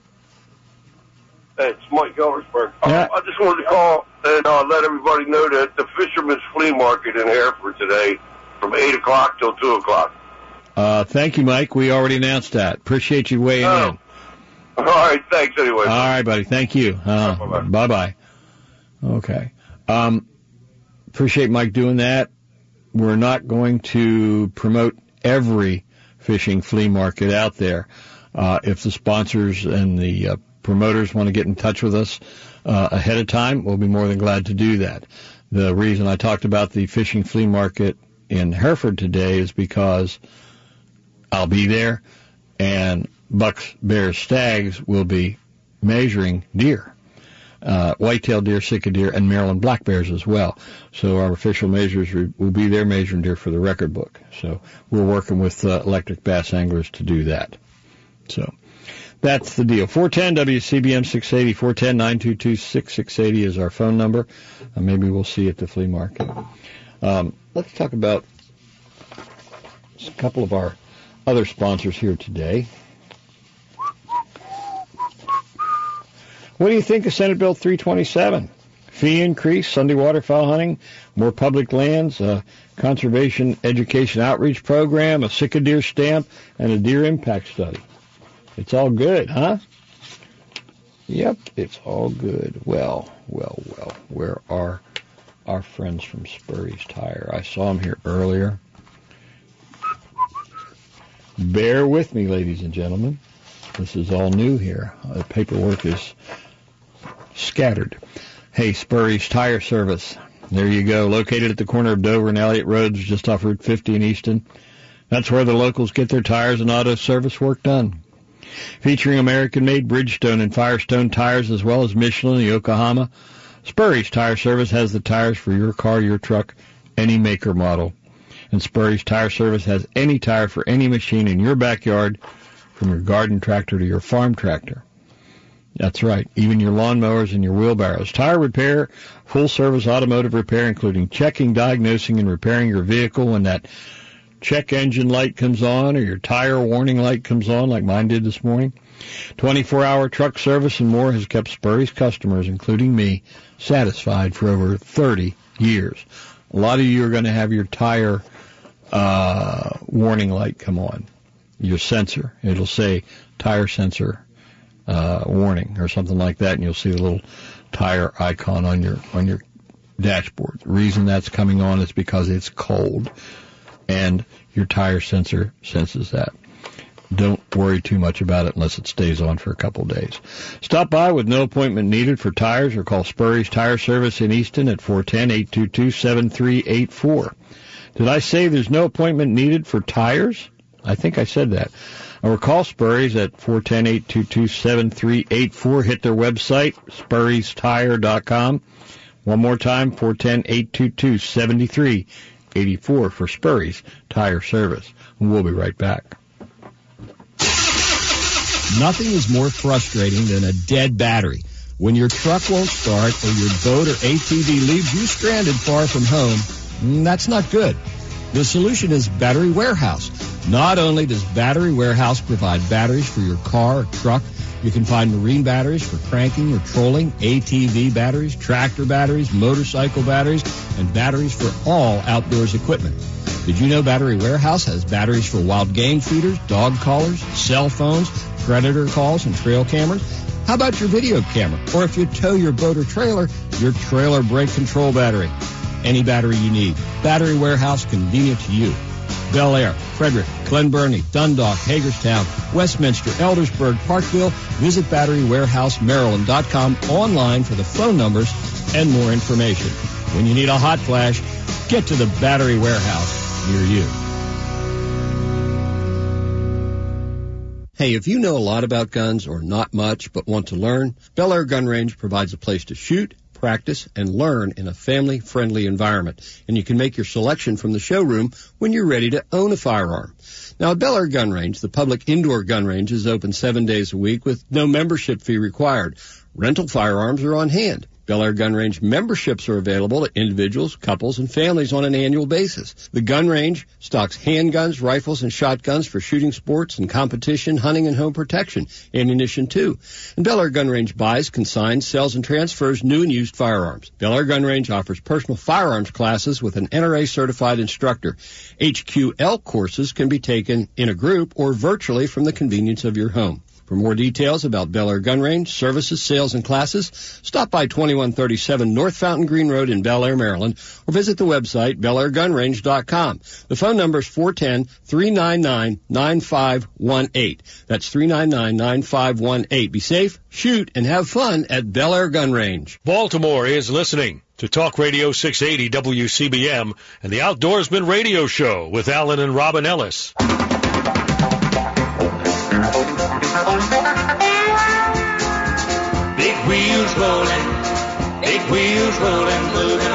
Hey, it's Mike Eldersburg. Yeah. Uh, I just wanted to call and uh, let everybody know that the Fisherman's Flea Market in Hereford today from eight o'clock till two o'clock. Uh, thank you, Mike. We already announced that. Appreciate you weighing Oh. in. All right, thanks anyway. All right, buddy. Thank you. Uh, Bye-bye. Bye-bye. Okay. Um, appreciate Mike doing that. We're not going to promote every fishing flea market out there. Uh, if the sponsors and the uh, promoters want to get in touch with us uh, ahead of time, we'll be more than glad to do that. The reason I talked about the fishing flea market in Hereford today is because I'll be there, and bucks, bears, stags will be measuring deer, uh, white-tailed deer, Sika deer, and Maryland black bears as well. So our official measures will be there measuring deer for the record book. So we're working with uh, Electric Bass Anglers to do that. So that's the deal. four ten W C B M six eighty, four ten, nine two two, six six eight zero is our phone number. Uh, maybe we'll see you at the flea market. Um, let's talk about a couple of our other sponsors here today. What do you think of Senate Bill three twenty-seven? Fee increase, Sunday waterfowl hunting, more public lands, a conservation education outreach program, a sick of deer stamp, and a deer impact study. It's all good, huh? Yep, it's all good. Well, well, well, where are our friends from Spurry's Tire? I saw them here earlier. Bear with me, ladies and gentlemen. This is all new here. The paperwork is scattered. Hey, Spurry's Tire Service. There you go. Located at the corner of Dover and Elliott Roads, just off Route fifty in Easton. That's where the locals get their tires and auto service work done. Featuring American-made Bridgestone and Firestone tires, as well as Michelin and Yokohama, Spurry's Tire Service has the tires for your car, your truck, any make or model. And Spurry's Tire Service has any tire for any machine in your backyard, from your garden tractor to your farm tractor. That's right, even your lawnmowers and your wheelbarrows. Tire repair, full-service automotive repair, including checking, diagnosing, and repairing your vehicle when that check engine light comes on or your tire warning light comes on, like mine did this morning. twenty-four hour truck service and more has kept Spurry's customers, including me, satisfied for over thirty years. A lot of you are going to have your tire uh, warning light come on, your sensor. It'll say tire sensor uh, warning or something like that, and you'll see the little tire icon on your on your dashboard. The reason that's coming on is because it's cold, and your tire sensor senses that. Don't worry too much about it unless it stays on for a couple of days. Stop by with no appointment needed for tires or call Spurry's Tire Service in Easton at four one zero, eight two two, seven three eight four. Did I say there's no appointment needed for tires? I think I said that. Or call Spurry's at four one zero, eight two two, seven three eight four. Hit their website, spurrys tire dot com. One more time, four one zero, eight two two, seven three eight four for Spurry's Tire Service. And we'll be right back. Nothing is more frustrating than a dead battery. When your truck won't start or your boat or A T V leaves you stranded far from home, that's not good. The solution is Battery Warehouse. Not only does Battery Warehouse provide batteries for your car or truck, you can find marine batteries for cranking or trolling, A T V batteries, tractor batteries, motorcycle batteries, and batteries for all outdoors equipment. Did you know Battery Warehouse has batteries for wild game feeders, dog collars, cell phones, predator calls, and trail cameras? How about your video camera? Or if you tow your boat or trailer, your trailer brake control battery. Any battery you need. Battery Warehouse, convenient to you. Bel Air, Frederick, Glen Burnie, Dundalk, Hagerstown, Westminster, Eldersburg, Parkville. Visit battery warehouse maryland dot com online for the phone numbers and more information. When you need a hot flash, get to the Battery Warehouse near you. Hey, if you know a lot about guns or not much but want to learn, Bel Air Gun Range provides a place to shoot, practice, and learn in a family-friendly environment. And you can make your selection from the showroom when you're ready to own a firearm. Now, at Bel Air Gun Range, the public indoor gun range is open seven days a week with no membership fee required. Rental firearms are on hand. Bel Air Gun Range memberships are available to individuals, couples, and families on an annual basis. The gun range stocks handguns, rifles, and shotguns for shooting sports and competition, hunting, and home protection, ammunition too. And Bel Air Gun Range buys, consigns, sells, and transfers new and used firearms. Bel Air Gun Range offers personal firearms classes with an N R A-certified instructor. H Q L courses can be taken in a group or virtually from the convenience of your home. For more details about Bel Air Gun Range, services, sales, and classes, stop by twenty-one thirty-seven North Fountain Green Road in Bel Air, Maryland, or visit the website bel air gun range dot com. The phone number is four one zero, three nine nine, nine five one eight. That's three nine nine, nine five one eight. Be safe, shoot, and have fun at Bel Air Gun Range. Baltimore is listening to Talk Radio six eighty W C B M and the Outdoorsman Radio Show with Alan and Robin Ellis. Big wheels rolling, big wheels rolling, moving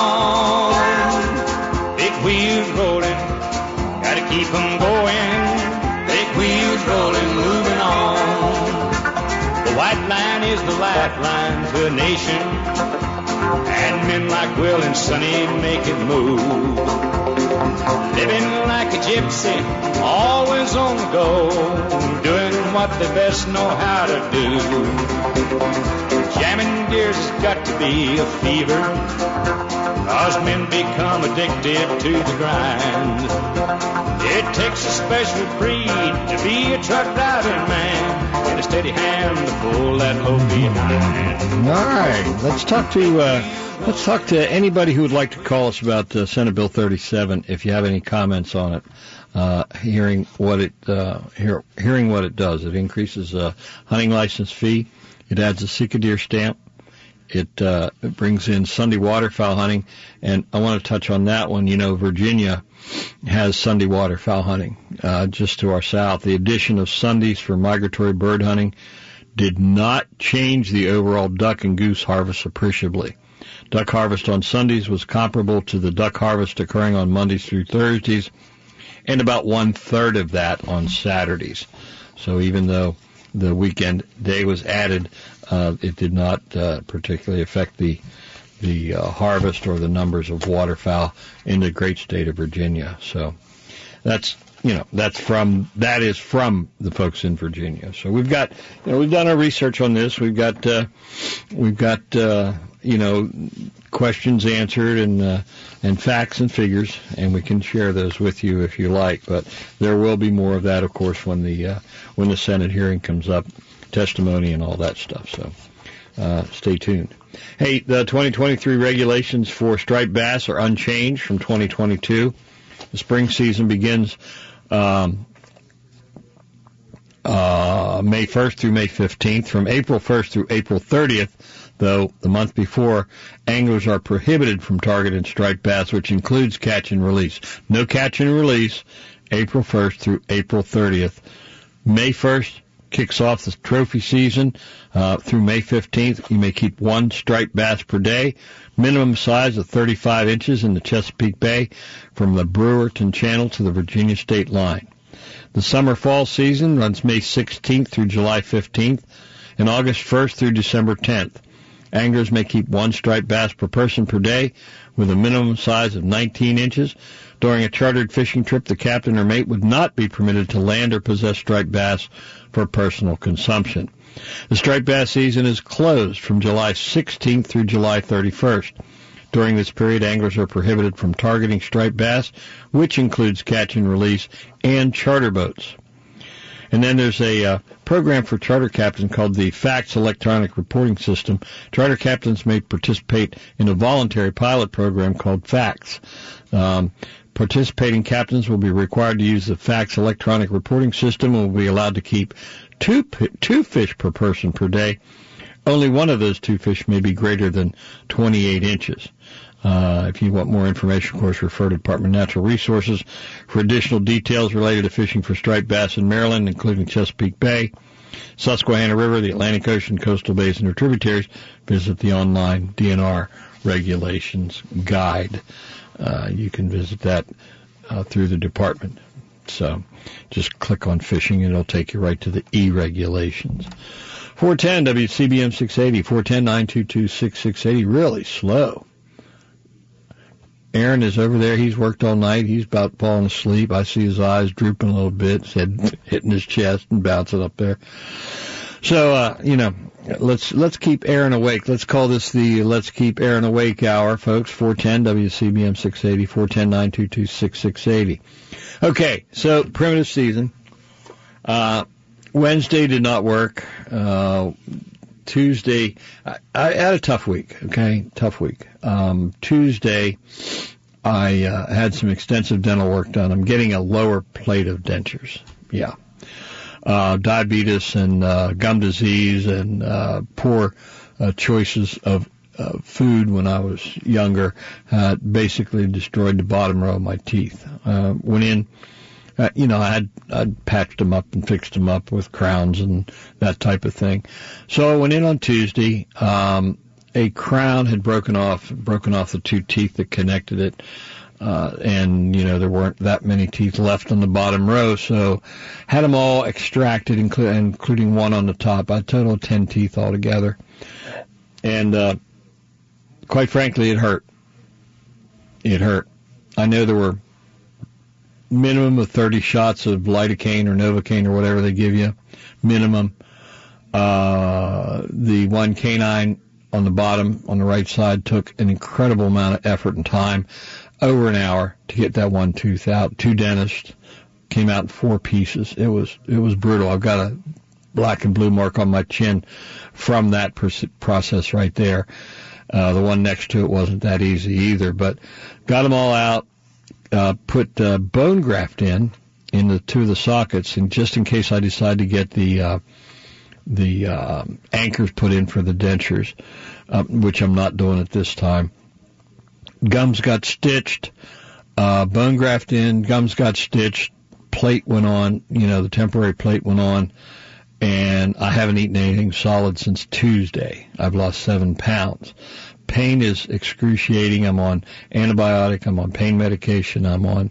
on. Big wheels rolling, gotta keep them going. Big wheels rolling, moving on. The white line is the lifeline to a nation, and men like Will and Sonny make it move. living like a gypsy, always on the go, doing what they best know how to do. Jamming gears has got to be a fever, 'cause men become addicted to the grind. It takes a special breed to be a truck driving man, and a steady hand to pull that load behind. All right, let's talk to uh, let's talk to anybody who would like to call us about uh, Senate Bill thirty-seven. If you have any comments on it, uh, hearing what it uh, hear, hearing what it does, it increases a hunting license fee. It adds a Sika deer stamp. It, uh, it brings in Sunday waterfowl hunting, and I want to touch on that one. You know, Virginia has Sunday waterfowl hunting uh, just to our south. The addition of Sundays for migratory bird hunting did not change the overall duck and goose harvest appreciably. Duck harvest on Sundays was comparable to the duck harvest occurring on Mondays through Thursdays, and about one-third of that on Saturdays. So even though the weekend day was added, uh, it did not uh, particularly affect the the uh, harvest or the numbers of waterfowl in the great state of Virginia. So that's you know that's from that is from the folks in Virginia. So we've got you know we've done our research on this. We've got uh, we've got uh, you know questions answered and uh, and facts and figures, and we can share those with you if you like. But there will be more of that, of course, when the uh, when the Senate hearing comes up, testimony and all that stuff. So uh, stay tuned. Hey, the twenty twenty-three regulations for striped bass are unchanged from twenty twenty-two. The spring season begins um, uh, May first through May fifteenth. From April first through April thirtieth, though, the month before, anglers are prohibited from targeting striped bass, which includes catch and release. No catch and release, April first through April thirtieth. May first kicks off the trophy season. Uh, through May fifteenth, you may keep one striped bass per day. Minimum size of thirty-five inches in the Chesapeake Bay from the Brewerton Channel to the Virginia state line. The summer-fall season runs May sixteenth through July fifteenth and August first through December tenth. Anglers may keep one striped bass per person per day with a minimum size of nineteen inches. During a chartered fishing trip, the captain or mate would not be permitted to land or possess striped bass for personal consumption. The striped bass season is closed from July sixteenth through July thirty-first. During this period, anglers are prohibited from targeting striped bass, which includes catch and release and charter boats. And then there's a uh, program for charter captains called the FACTS Electronic Reporting System. Charter captains may participate in a voluntary pilot program called FACTS. Um, participating captains will be required to use the FACTS Electronic Reporting System and will be allowed to keep two two fish per person per day. Only one of those two fish may be greater than twenty-eight inches. Uh, if you want more information, of course, refer to Department of Natural Resources. For additional details related to fishing for striped bass in Maryland, including Chesapeake Bay, Susquehanna River, the Atlantic Ocean, coastal bays, and their tributaries, visit the online D N R Regulations Guide. Uh, you can visit that uh, through the department. So just click on fishing, and it'll take you right to the E-regulations. four ten W C B M six eighty, four one zero, nine two two, six six eight zero, really slow. Aaron is over there. He's worked all night. He's about falling asleep. I see his eyes drooping a little bit, his head hitting his chest and bouncing up there. So, uh, you know, let's let's keep Aaron awake. Let's call this the Let's Keep Aaron Awake Hour, folks. four one zero W C B M six eighty, four one zero, nine two two, six six eight zero. Okay, so primitive season. Uh, Wednesday did not work. Uh, Tuesday, I, I had a tough week, okay? Tough week. Um, Tuesday, I uh, had some extensive dental work done. I'm getting a lower plate of dentures. Yeah. Uh, diabetes and uh, gum disease and uh, poor uh, choices of uh, food when I was younger uh, basically destroyed the bottom row of my teeth. Uh, went in. Uh, you know, I had I'd patched them up and fixed them up with crowns and that type of thing. So I went in on Tuesday. Um, a crown had broken off, broken off the two teeth that connected it, uh, and you know there weren't that many teeth left on the bottom row. So had them all extracted, inclu- including one on the top. I total ten teeth altogether, and uh, quite frankly, it hurt. It hurt. I know there were minimum of thirty shots of lidocaine or Novocaine or whatever they give you, minimum. Uh, the one canine on the bottom, on the right side, took an incredible amount of effort and time, over an hour, to get that one tooth out. Two dentists came out in four pieces. It was it was brutal. I've got a black and blue mark on my chin from that process right there. Uh, the one next to it wasn't that easy either, but got them all out, uh, put uh, bone graft in, in the two of the sockets, and just in case I decide to get the, uh, the, uh, anchors put in for the dentures, uh, which I'm not doing at this time. Gums got stitched, uh, bone graft in, gums got stitched, plate went on, you know, the temporary plate went on, and I haven't eaten anything solid since Tuesday. I've lost seven pounds. Pain is excruciating. I'm on antibiotic. I'm on pain medication. I'm on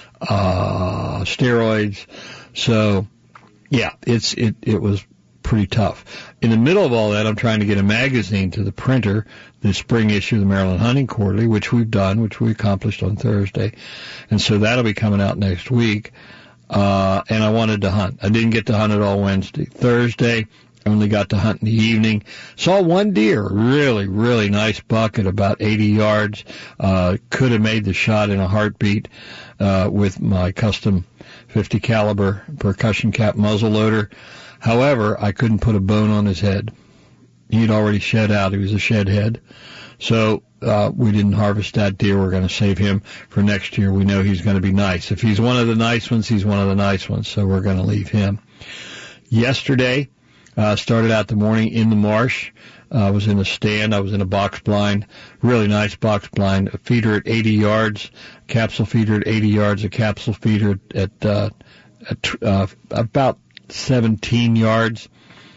uh steroids. So, yeah, it's it it was pretty tough. In the middle of all that, I'm trying to get a magazine to the printer, the spring issue of the Maryland Hunting Quarterly, which we've done, which we accomplished on Thursday. And so that'll be coming out next week. Uh, and I wanted to hunt. I didn't get to hunt it all Wednesday. Thursday, I only got to hunt in the evening. Saw one deer, really, really nice buck at about eighty yards. Uh, could have made the shot in a heartbeat, uh, with my custom fifty caliber percussion cap muzzle loader. However, I couldn't put a bone on his head. He'd already shed out. He was a shed head. So, uh, we didn't harvest that deer. We're going to save him for next year. We know he's going to be nice. If he's one of the nice ones, he's one of the nice ones. So we're going to leave him. Yesterday, uh, started out the morning in the marsh. I uh, was in a stand. I was in a box blind, really nice box blind, a feeder at eighty yards, capsule feeder at eighty yards, a capsule feeder at, uh, at, uh, about seventeen yards.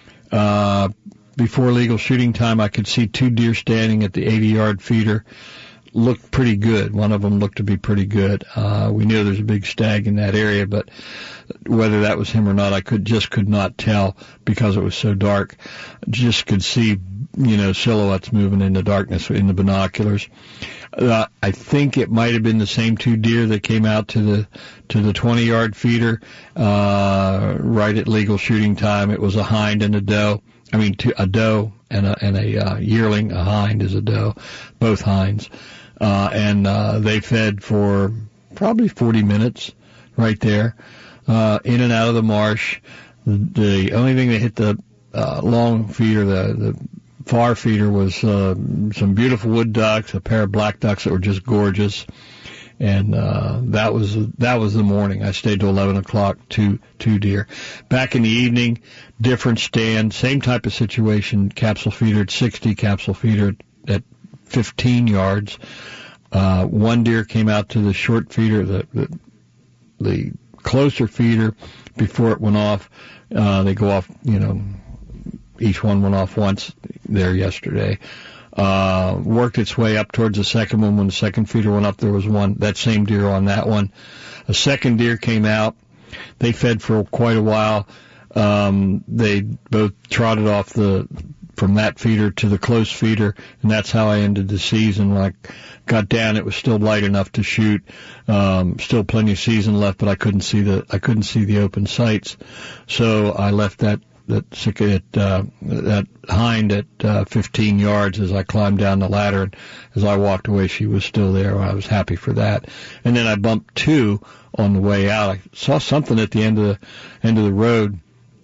Uh, Before legal shooting time, I could see two deer standing at the eighty-yard feeder. Looked pretty good. One of them looked to be pretty good. Uh, we knew there's a big stag in that area, but whether that was him or not, I could just could not tell because it was so dark. Just could see, you know, silhouettes moving in the darkness in the binoculars. Uh, I think it might have been the same two deer that came out to the to the twenty-yard feeder uh, right at legal shooting time. It was a hind and a doe. I mean, two, a doe and a, and a uh, yearling. A hind is a doe, both hinds. Uh, and uh, they fed for probably forty minutes right there, uh, in and out of the marsh. The, the only thing that hit the uh, long feeder, the, the far feeder, was uh, some beautiful wood ducks, a pair of black ducks that were just gorgeous. And uh that was that was the morning. I stayed till eleven o'clock. Two two deer. Back in the evening, different stand, same type of situation. Capsule feeder at sixty, capsule feeder at fifteen yards. Uh One deer came out to the short feeder, the the, the closer feeder before it went off. Uh They go off, you know, each one went off once there yesterday. Uh, worked its way up towards the second one. When the second feeder went up, there was one, that same deer on that one. A second deer came out. They fed for quite a while. Um, they both trotted off the, from that feeder to the close feeder, and that's how I ended the season. When I got down, it was still light enough to shoot. Um, still plenty of season left, but I couldn't see the, I couldn't see the open sights. So I left that, that, at, uh, that hind at, uh, fifteen yards as I climbed down the ladder, and as I walked away, she was still there. I was happy for that. And then I bumped two on the way out. I saw something at the end of the, end of the road,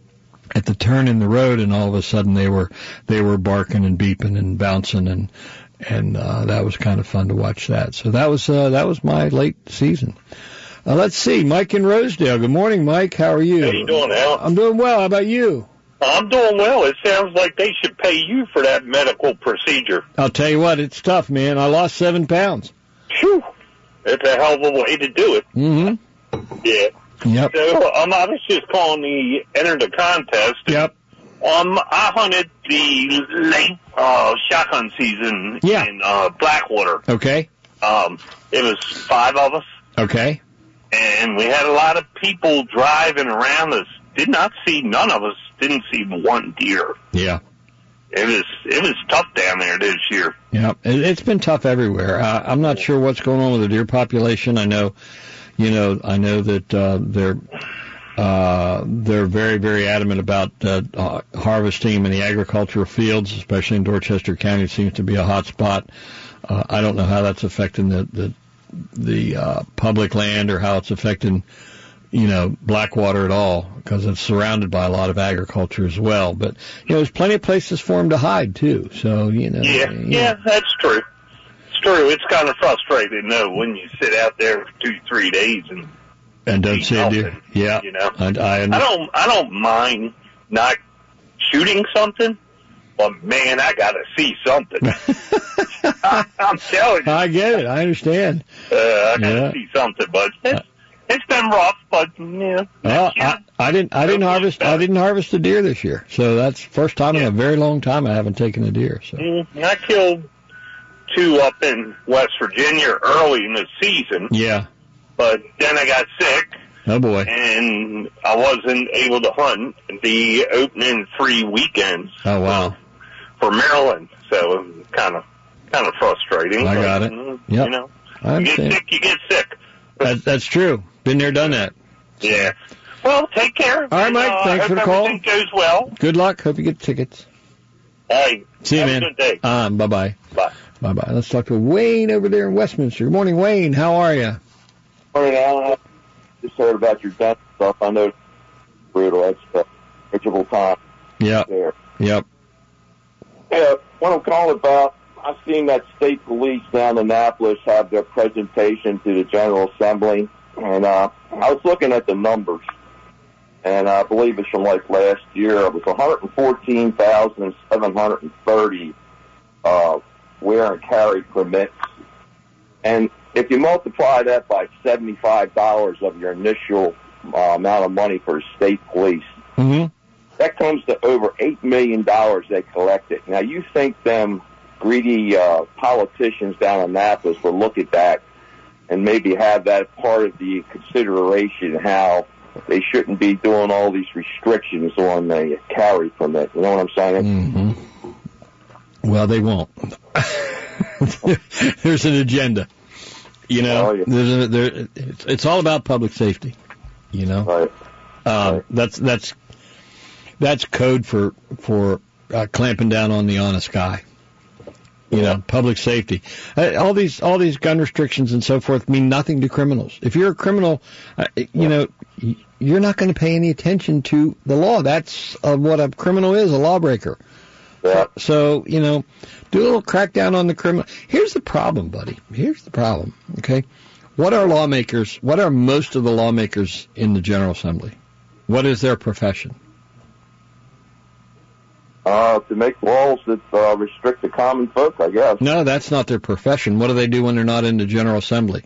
at the turn in the road, and all of a sudden they were, they were barking and beeping and bouncing, and, and, uh, that was kind of fun to watch that. So that was, uh, that was my late season. Uh, let's see, Mike in Rosedale. Good morning, Mike. How are you? How you doing, Al? I'm doing well. How about you? I'm doing well. It sounds like they should pay you for that medical procedure. I'll tell you what, it's tough, man. I lost seven pounds. Phew. That's a hell of a way to do it. Mm-hmm. Yeah. Yep. So um, I was just calling to enter the contest. Yep. Um, I hunted the late uh, shotgun season yeah. in uh, Blackwater. Okay. Um, it was five of us. Okay. And we had a lot of people driving around us. Did not see, none of us didn't see one deer. Yeah. It was it was tough down there this year. Yeah, it, it's been tough everywhere. Uh, I'm not sure what's going on with the deer population. I know, you know, I know that uh, they're uh, they're very, very adamant about uh, uh, harvesting in the agricultural fields, especially in Dorchester County. It seems to be a hot spot. Uh, I don't know how that's affecting the the, the uh, public land or how it's affecting, you know, Blackwater at all, because it's surrounded by a lot of agriculture as well. But, you know, there's plenty of places for them to hide, too. So, you know. Yeah, you know. yeah, that's true. It's true. It's kind of frustrating, though, when you sit out there for two, three days and and don't see a deer. Yeah. You know, I, I, I don't, I don't mind not shooting something, but man, I gotta see something. I'm telling you. I get it. I understand. Uh, I gotta yeah. see something, but it's, it's been rough, but yeah. Well, I, I didn't, I didn't harvest, I didn't harvest a deer this year, so that's the first time yeah. in a very long time I haven't taken a deer. So mm, I killed two up in West Virginia early in the season. Yeah. But then I got sick. Oh boy. And I wasn't able to hunt the opening three weekends. Oh wow. For, for Maryland, so kind of, kind of frustrating. I but, got it. Mm, Yep. You know, I you get understand. sick, you get sick. That, that's true. Been there, done that. Yeah. Well, take care. All right, Mike. Uh, thanks for the call. Everything goes well. Good luck. Hope you get tickets. All right. See you, Have man. a good day. Um, bye-bye. Bye. Bye-bye. Let's talk to Wayne over there in Westminster. Good morning, Wayne. How are you? Morning, Alan. Just heard about your gun stuff. I know it's brutal. That's a miserable time. Yep. There. Yep. Yeah, what I'm calling about, I've seen that state police down in Annapolis have their presentation to the General Assembly, and uh, I was looking at the numbers, and I believe it's from like last year. It was one hundred fourteen thousand seven hundred thirty uh, wear and carry permits, and if you multiply that by seventy-five dollars of your initial uh, amount of money for state police, mm-hmm. that comes to over eight million dollars they collected. Now, you think them greedy uh, politicians down in Annapolis will look at that and maybe have that part of the consideration, how they shouldn't be doing all these restrictions on the carry permit. You know what I'm saying? Mm-hmm. Well, they won't. There's an agenda. You know, oh, yeah. there's a, there, it's, it's all about public safety. You know, right. Um, right. that's that's that's code for for uh, clamping down on the honest guy. You yeah. know, public safety. Uh, all these all these gun restrictions and so forth mean nothing to criminals. If you're a criminal, uh, you yeah. know, you're not going to pay any attention to the law. That's uh, what a criminal is, a lawbreaker. Yeah. So, you know, do a little crackdown on the criminal. Here's the problem, buddy. Here's the problem, okay? What are lawmakers, what are most of the lawmakers in the General Assembly? What is their profession? Uh, to make laws that uh, restrict the common folk, I guess. No, that's not their profession. What do they do when they're not in the General Assembly?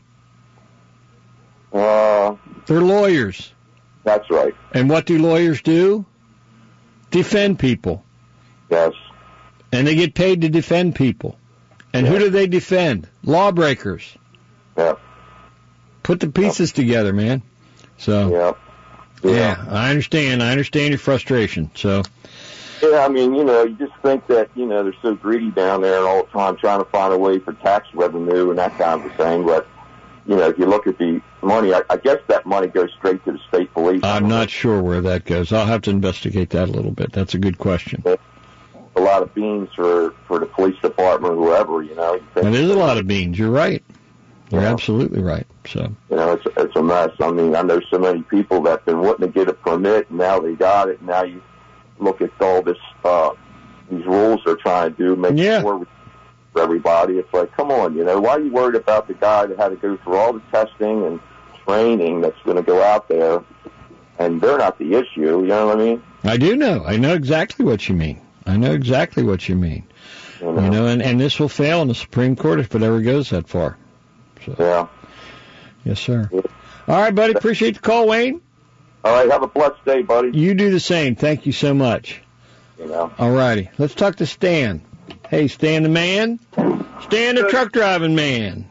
Uh, they're lawyers. That's right. And what do lawyers do? Defend people. Yes. And they get paid to defend people. And yeah. who do they defend? Lawbreakers. Yeah. Put the pieces yeah. together, man. So, yeah. yeah. yeah, I understand. I understand your frustration. So, yeah, I mean, you know, you just think that, you know, they're so greedy down there all the time trying to find a way for tax revenue and that kind of a thing. But, you know, if you look at the money, I, I guess that money goes straight to the state police. I'm not sure where that goes. I'll have to investigate that a little bit. That's a good question. Yeah. A lot of beans for, for the police department or whoever, you know. It is a lot of beans. You're right. You're yeah. absolutely right. So, you know, it's, it's a mess. I mean, I know so many people that have been wanting to get a permit, and now they got it, and now you look at all this, uh, these rules they're trying to do, make yeah. sure for everybody. It's like, come on, you know, why are you worried about the guy that had to go through all the testing and training that's going to go out there, and they're not the issue, you know what I mean? I do know. I know exactly what you mean. I know exactly what you mean. You know, you know and, and this will fail in the Supreme Court if it ever goes that far. So, yeah. Yes, sir. Yeah. All right, buddy. Appreciate the call, Wayne. All right. Have a blessed day, buddy. You do the same. Thank you so much. You know. All righty. Let's talk to Stan. Hey, Stan the man. Stan the truck driving man.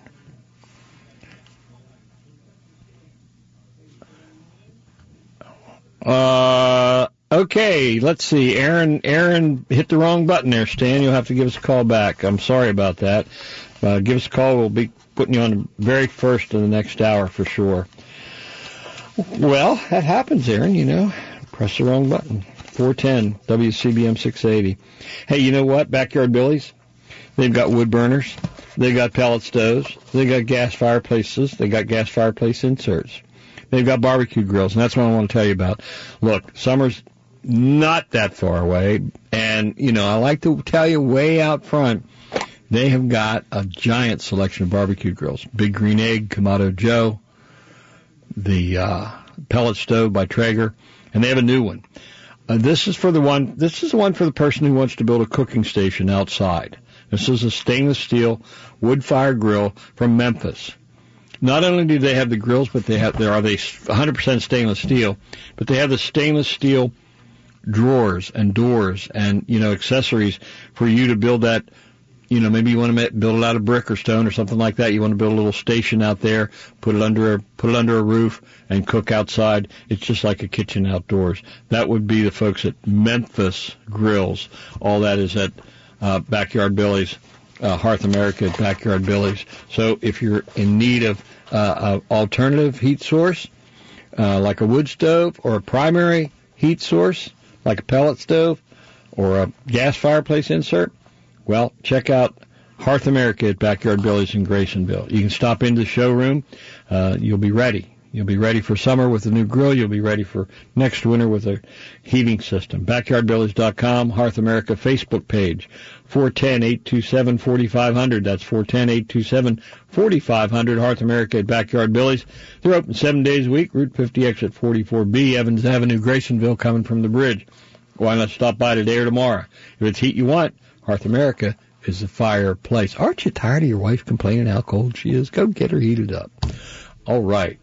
Uh... Okay, let's see. Aaron Aaron hit the wrong button there, Stan. You'll have to give us a call back. I'm sorry about that. Uh, give us a call. We'll be putting you on the very first of the next hour for sure. Well, that happens, Aaron, you know. Press the wrong button. four ten, W C B M six eighty. Hey, you know what? Backyard Billy's, they've got wood burners. They got pellet stoves. They got gas fireplaces. They got gas fireplace inserts. They've got barbecue grills, and that's what I want to tell you about. Look, summer's not that far away, and, you know, I like to tell you way out front, they have got a giant selection of barbecue grills. Big Green Egg, Kamado Joe, the uh, pellet stove by Traeger, and they have a new one. Uh, this is for the one. This is the one for the person who wants to build a cooking station outside. This is a stainless steel wood-fired grill from Memphis. Not only do they have the grills, but they have there are they one hundred percent stainless steel, but they have the stainless steel drawers and doors and, you know, accessories for you to build that. You know, maybe you want to build it out of brick or stone or something like that. You want to build a little station out there, put it under a, put it under a roof and cook outside. It's just like a kitchen outdoors. That would be the folks at Memphis Grills. All that is at uh, Backyard Billy's, uh, Hearth America at Backyard Billy's. So if you're in need of uh, an alternative heat source, uh, like a wood stove or a primary heat source, like a pellet stove or a gas fireplace insert, well, check out Hearth America at Backyard Billy's in Graysonville. You can stop into the showroom. Uh, you'll be ready. You'll be ready for summer with a new grill. You'll be ready for next winter with a heating system. backyard billies dot com, Hearth America Facebook page, four one zero, eight two seven, four five zero zero. That's four one zero, eight two seven, four five zero zero. Hearth America at Backyard Billy's. They're open seven days a week. Route fifty exit forty-four B, Evans Avenue, Graysonville, coming from the bridge. Why not stop by today or tomorrow? If it's heat you want, Hearth America is the fireplace. Aren't you tired of your wife complaining how cold she is? Go get her heated up. All right.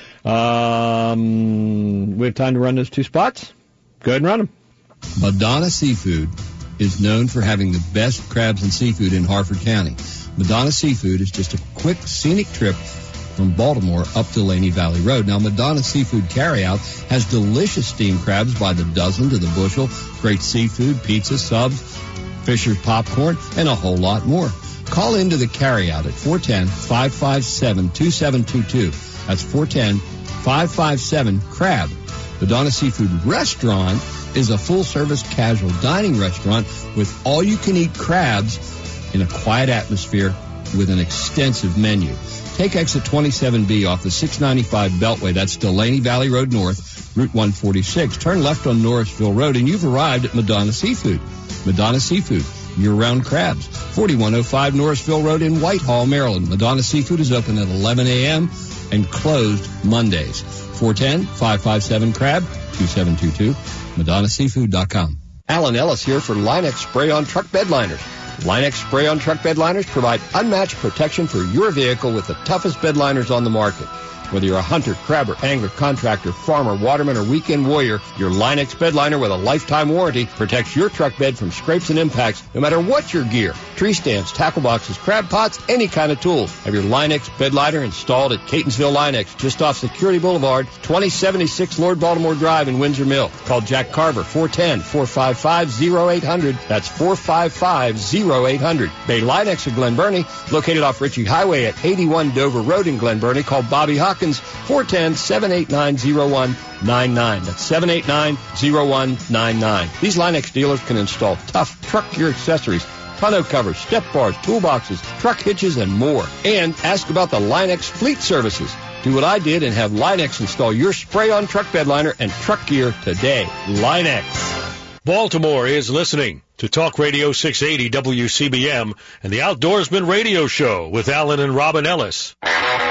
Um, we have time to run those two spots? Go ahead and run them. Madonna Seafood is known for having the best crabs and seafood in Harford County. Madonna Seafood is just a quick, scenic trip from Baltimore up to Laney Valley Road. Now, Madonna Seafood Carryout has delicious steamed crabs by the dozen to the bushel, great seafood, pizza, subs, Fisher's popcorn, and a whole lot more. Call into the carryout at four one zero, five five seven, two seven two two. That's four one zero, five five seven, CRAB. Madonna Seafood Restaurant is a full-service casual dining restaurant with all-you-can-eat crabs in a quiet atmosphere with an extensive menu. Take exit twenty-seven B off the six ninety-five Beltway. That's Delaney Valley Road North, Route one forty-six. Turn left on Norrisville Road, and you've arrived at Madonna Seafood. Madonna Seafood, year-round crabs. forty-one oh five Norrisville Road in Whitehall, Maryland. Madonna Seafood is open at eleven a.m. and closed Mondays. four one zero, five five seven, CRAB, two seven two two, madonna seafood dot com. Alan Ellis here for Linex Spray-On Truck Bed Liners. Linex Spray-On Truck Bed Liners provide unmatched protection for your vehicle with the toughest bed liners on the market. Whether you're a hunter, crabber, angler, contractor, farmer, waterman, or weekend warrior, your Linex Bedliner with a lifetime warranty protects your truck bed from scrapes and impacts no matter what your gear. Tree stands, tackle boxes, crab pots, any kind of tools. Have your Linex Bedliner installed at Catonsville Linex, just off Security Boulevard, twenty seventy-six Lord Baltimore Drive in Windsor Mill. Call Jack Carver, four one zero, four five five, zero eight zero zero. That's four five five, zero eight zero zero. Bay Linex of Glen Burnie, located off Ritchie Highway at eighty-one Dover Road in Glen Burnie. Call Bobby Hawkins, four one zero, seven eight nine, zero one nine nine. That's seven eight nine, zero one nine nine. These Linex dealers can install tough truck gear accessories, tonneau covers, step bars, toolboxes, truck hitches, and more. And ask about the Linex fleet services. Do what I did and have Linex install your spray-on truck bed liner and truck gear today. Linex. Baltimore is listening to Talk Radio six eighty W C B M and the Outdoorsman Radio Show with Alan and Robin Ellis. All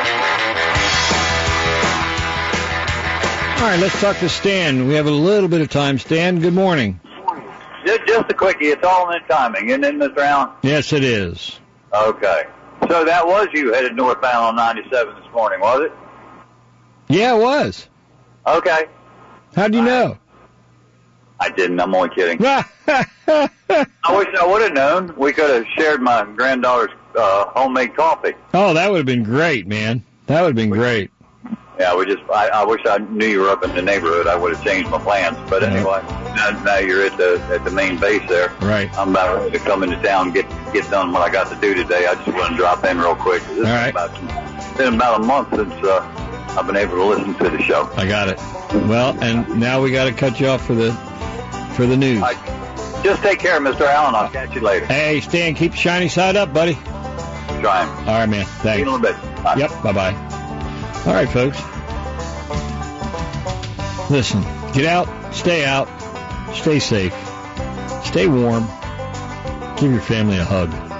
right, let's talk to Stan. We have a little bit of time. Stan, good morning. Just, just a quickie. It's all in timing, isn't it, Mister Allen? Yes, it is. Okay. So that was you headed northbound on ninety-seven this morning, was it? Yeah, it was. Okay. How do you know? I didn't. I'm only kidding. I wish I would have known. We could have shared my granddaughter's uh, homemade coffee. Oh, that would have been great, man. That would have been great. Yeah, we just. I, I wish I knew you were up in the neighborhood. I would have changed my plans. But anyway, now, now you're at the at the main base there. Right. I'm about ready to come into town and get get done what I got to do today. I just want to drop in real quick. This All right. About, it's been about a month since uh, I've been able to listen to the show. I got it. Well, and now we got to cut you off for the for the news. Right. Just take care, Mister Allen. I'll catch you later. Hey, Stan, keep the shiny side up, buddy. Trying. All right, man. Thanks. See you in a little bit. Bye. Yep. Bye-bye. All right, folks. Listen, get out, stay out, stay safe, stay warm, give your family a hug.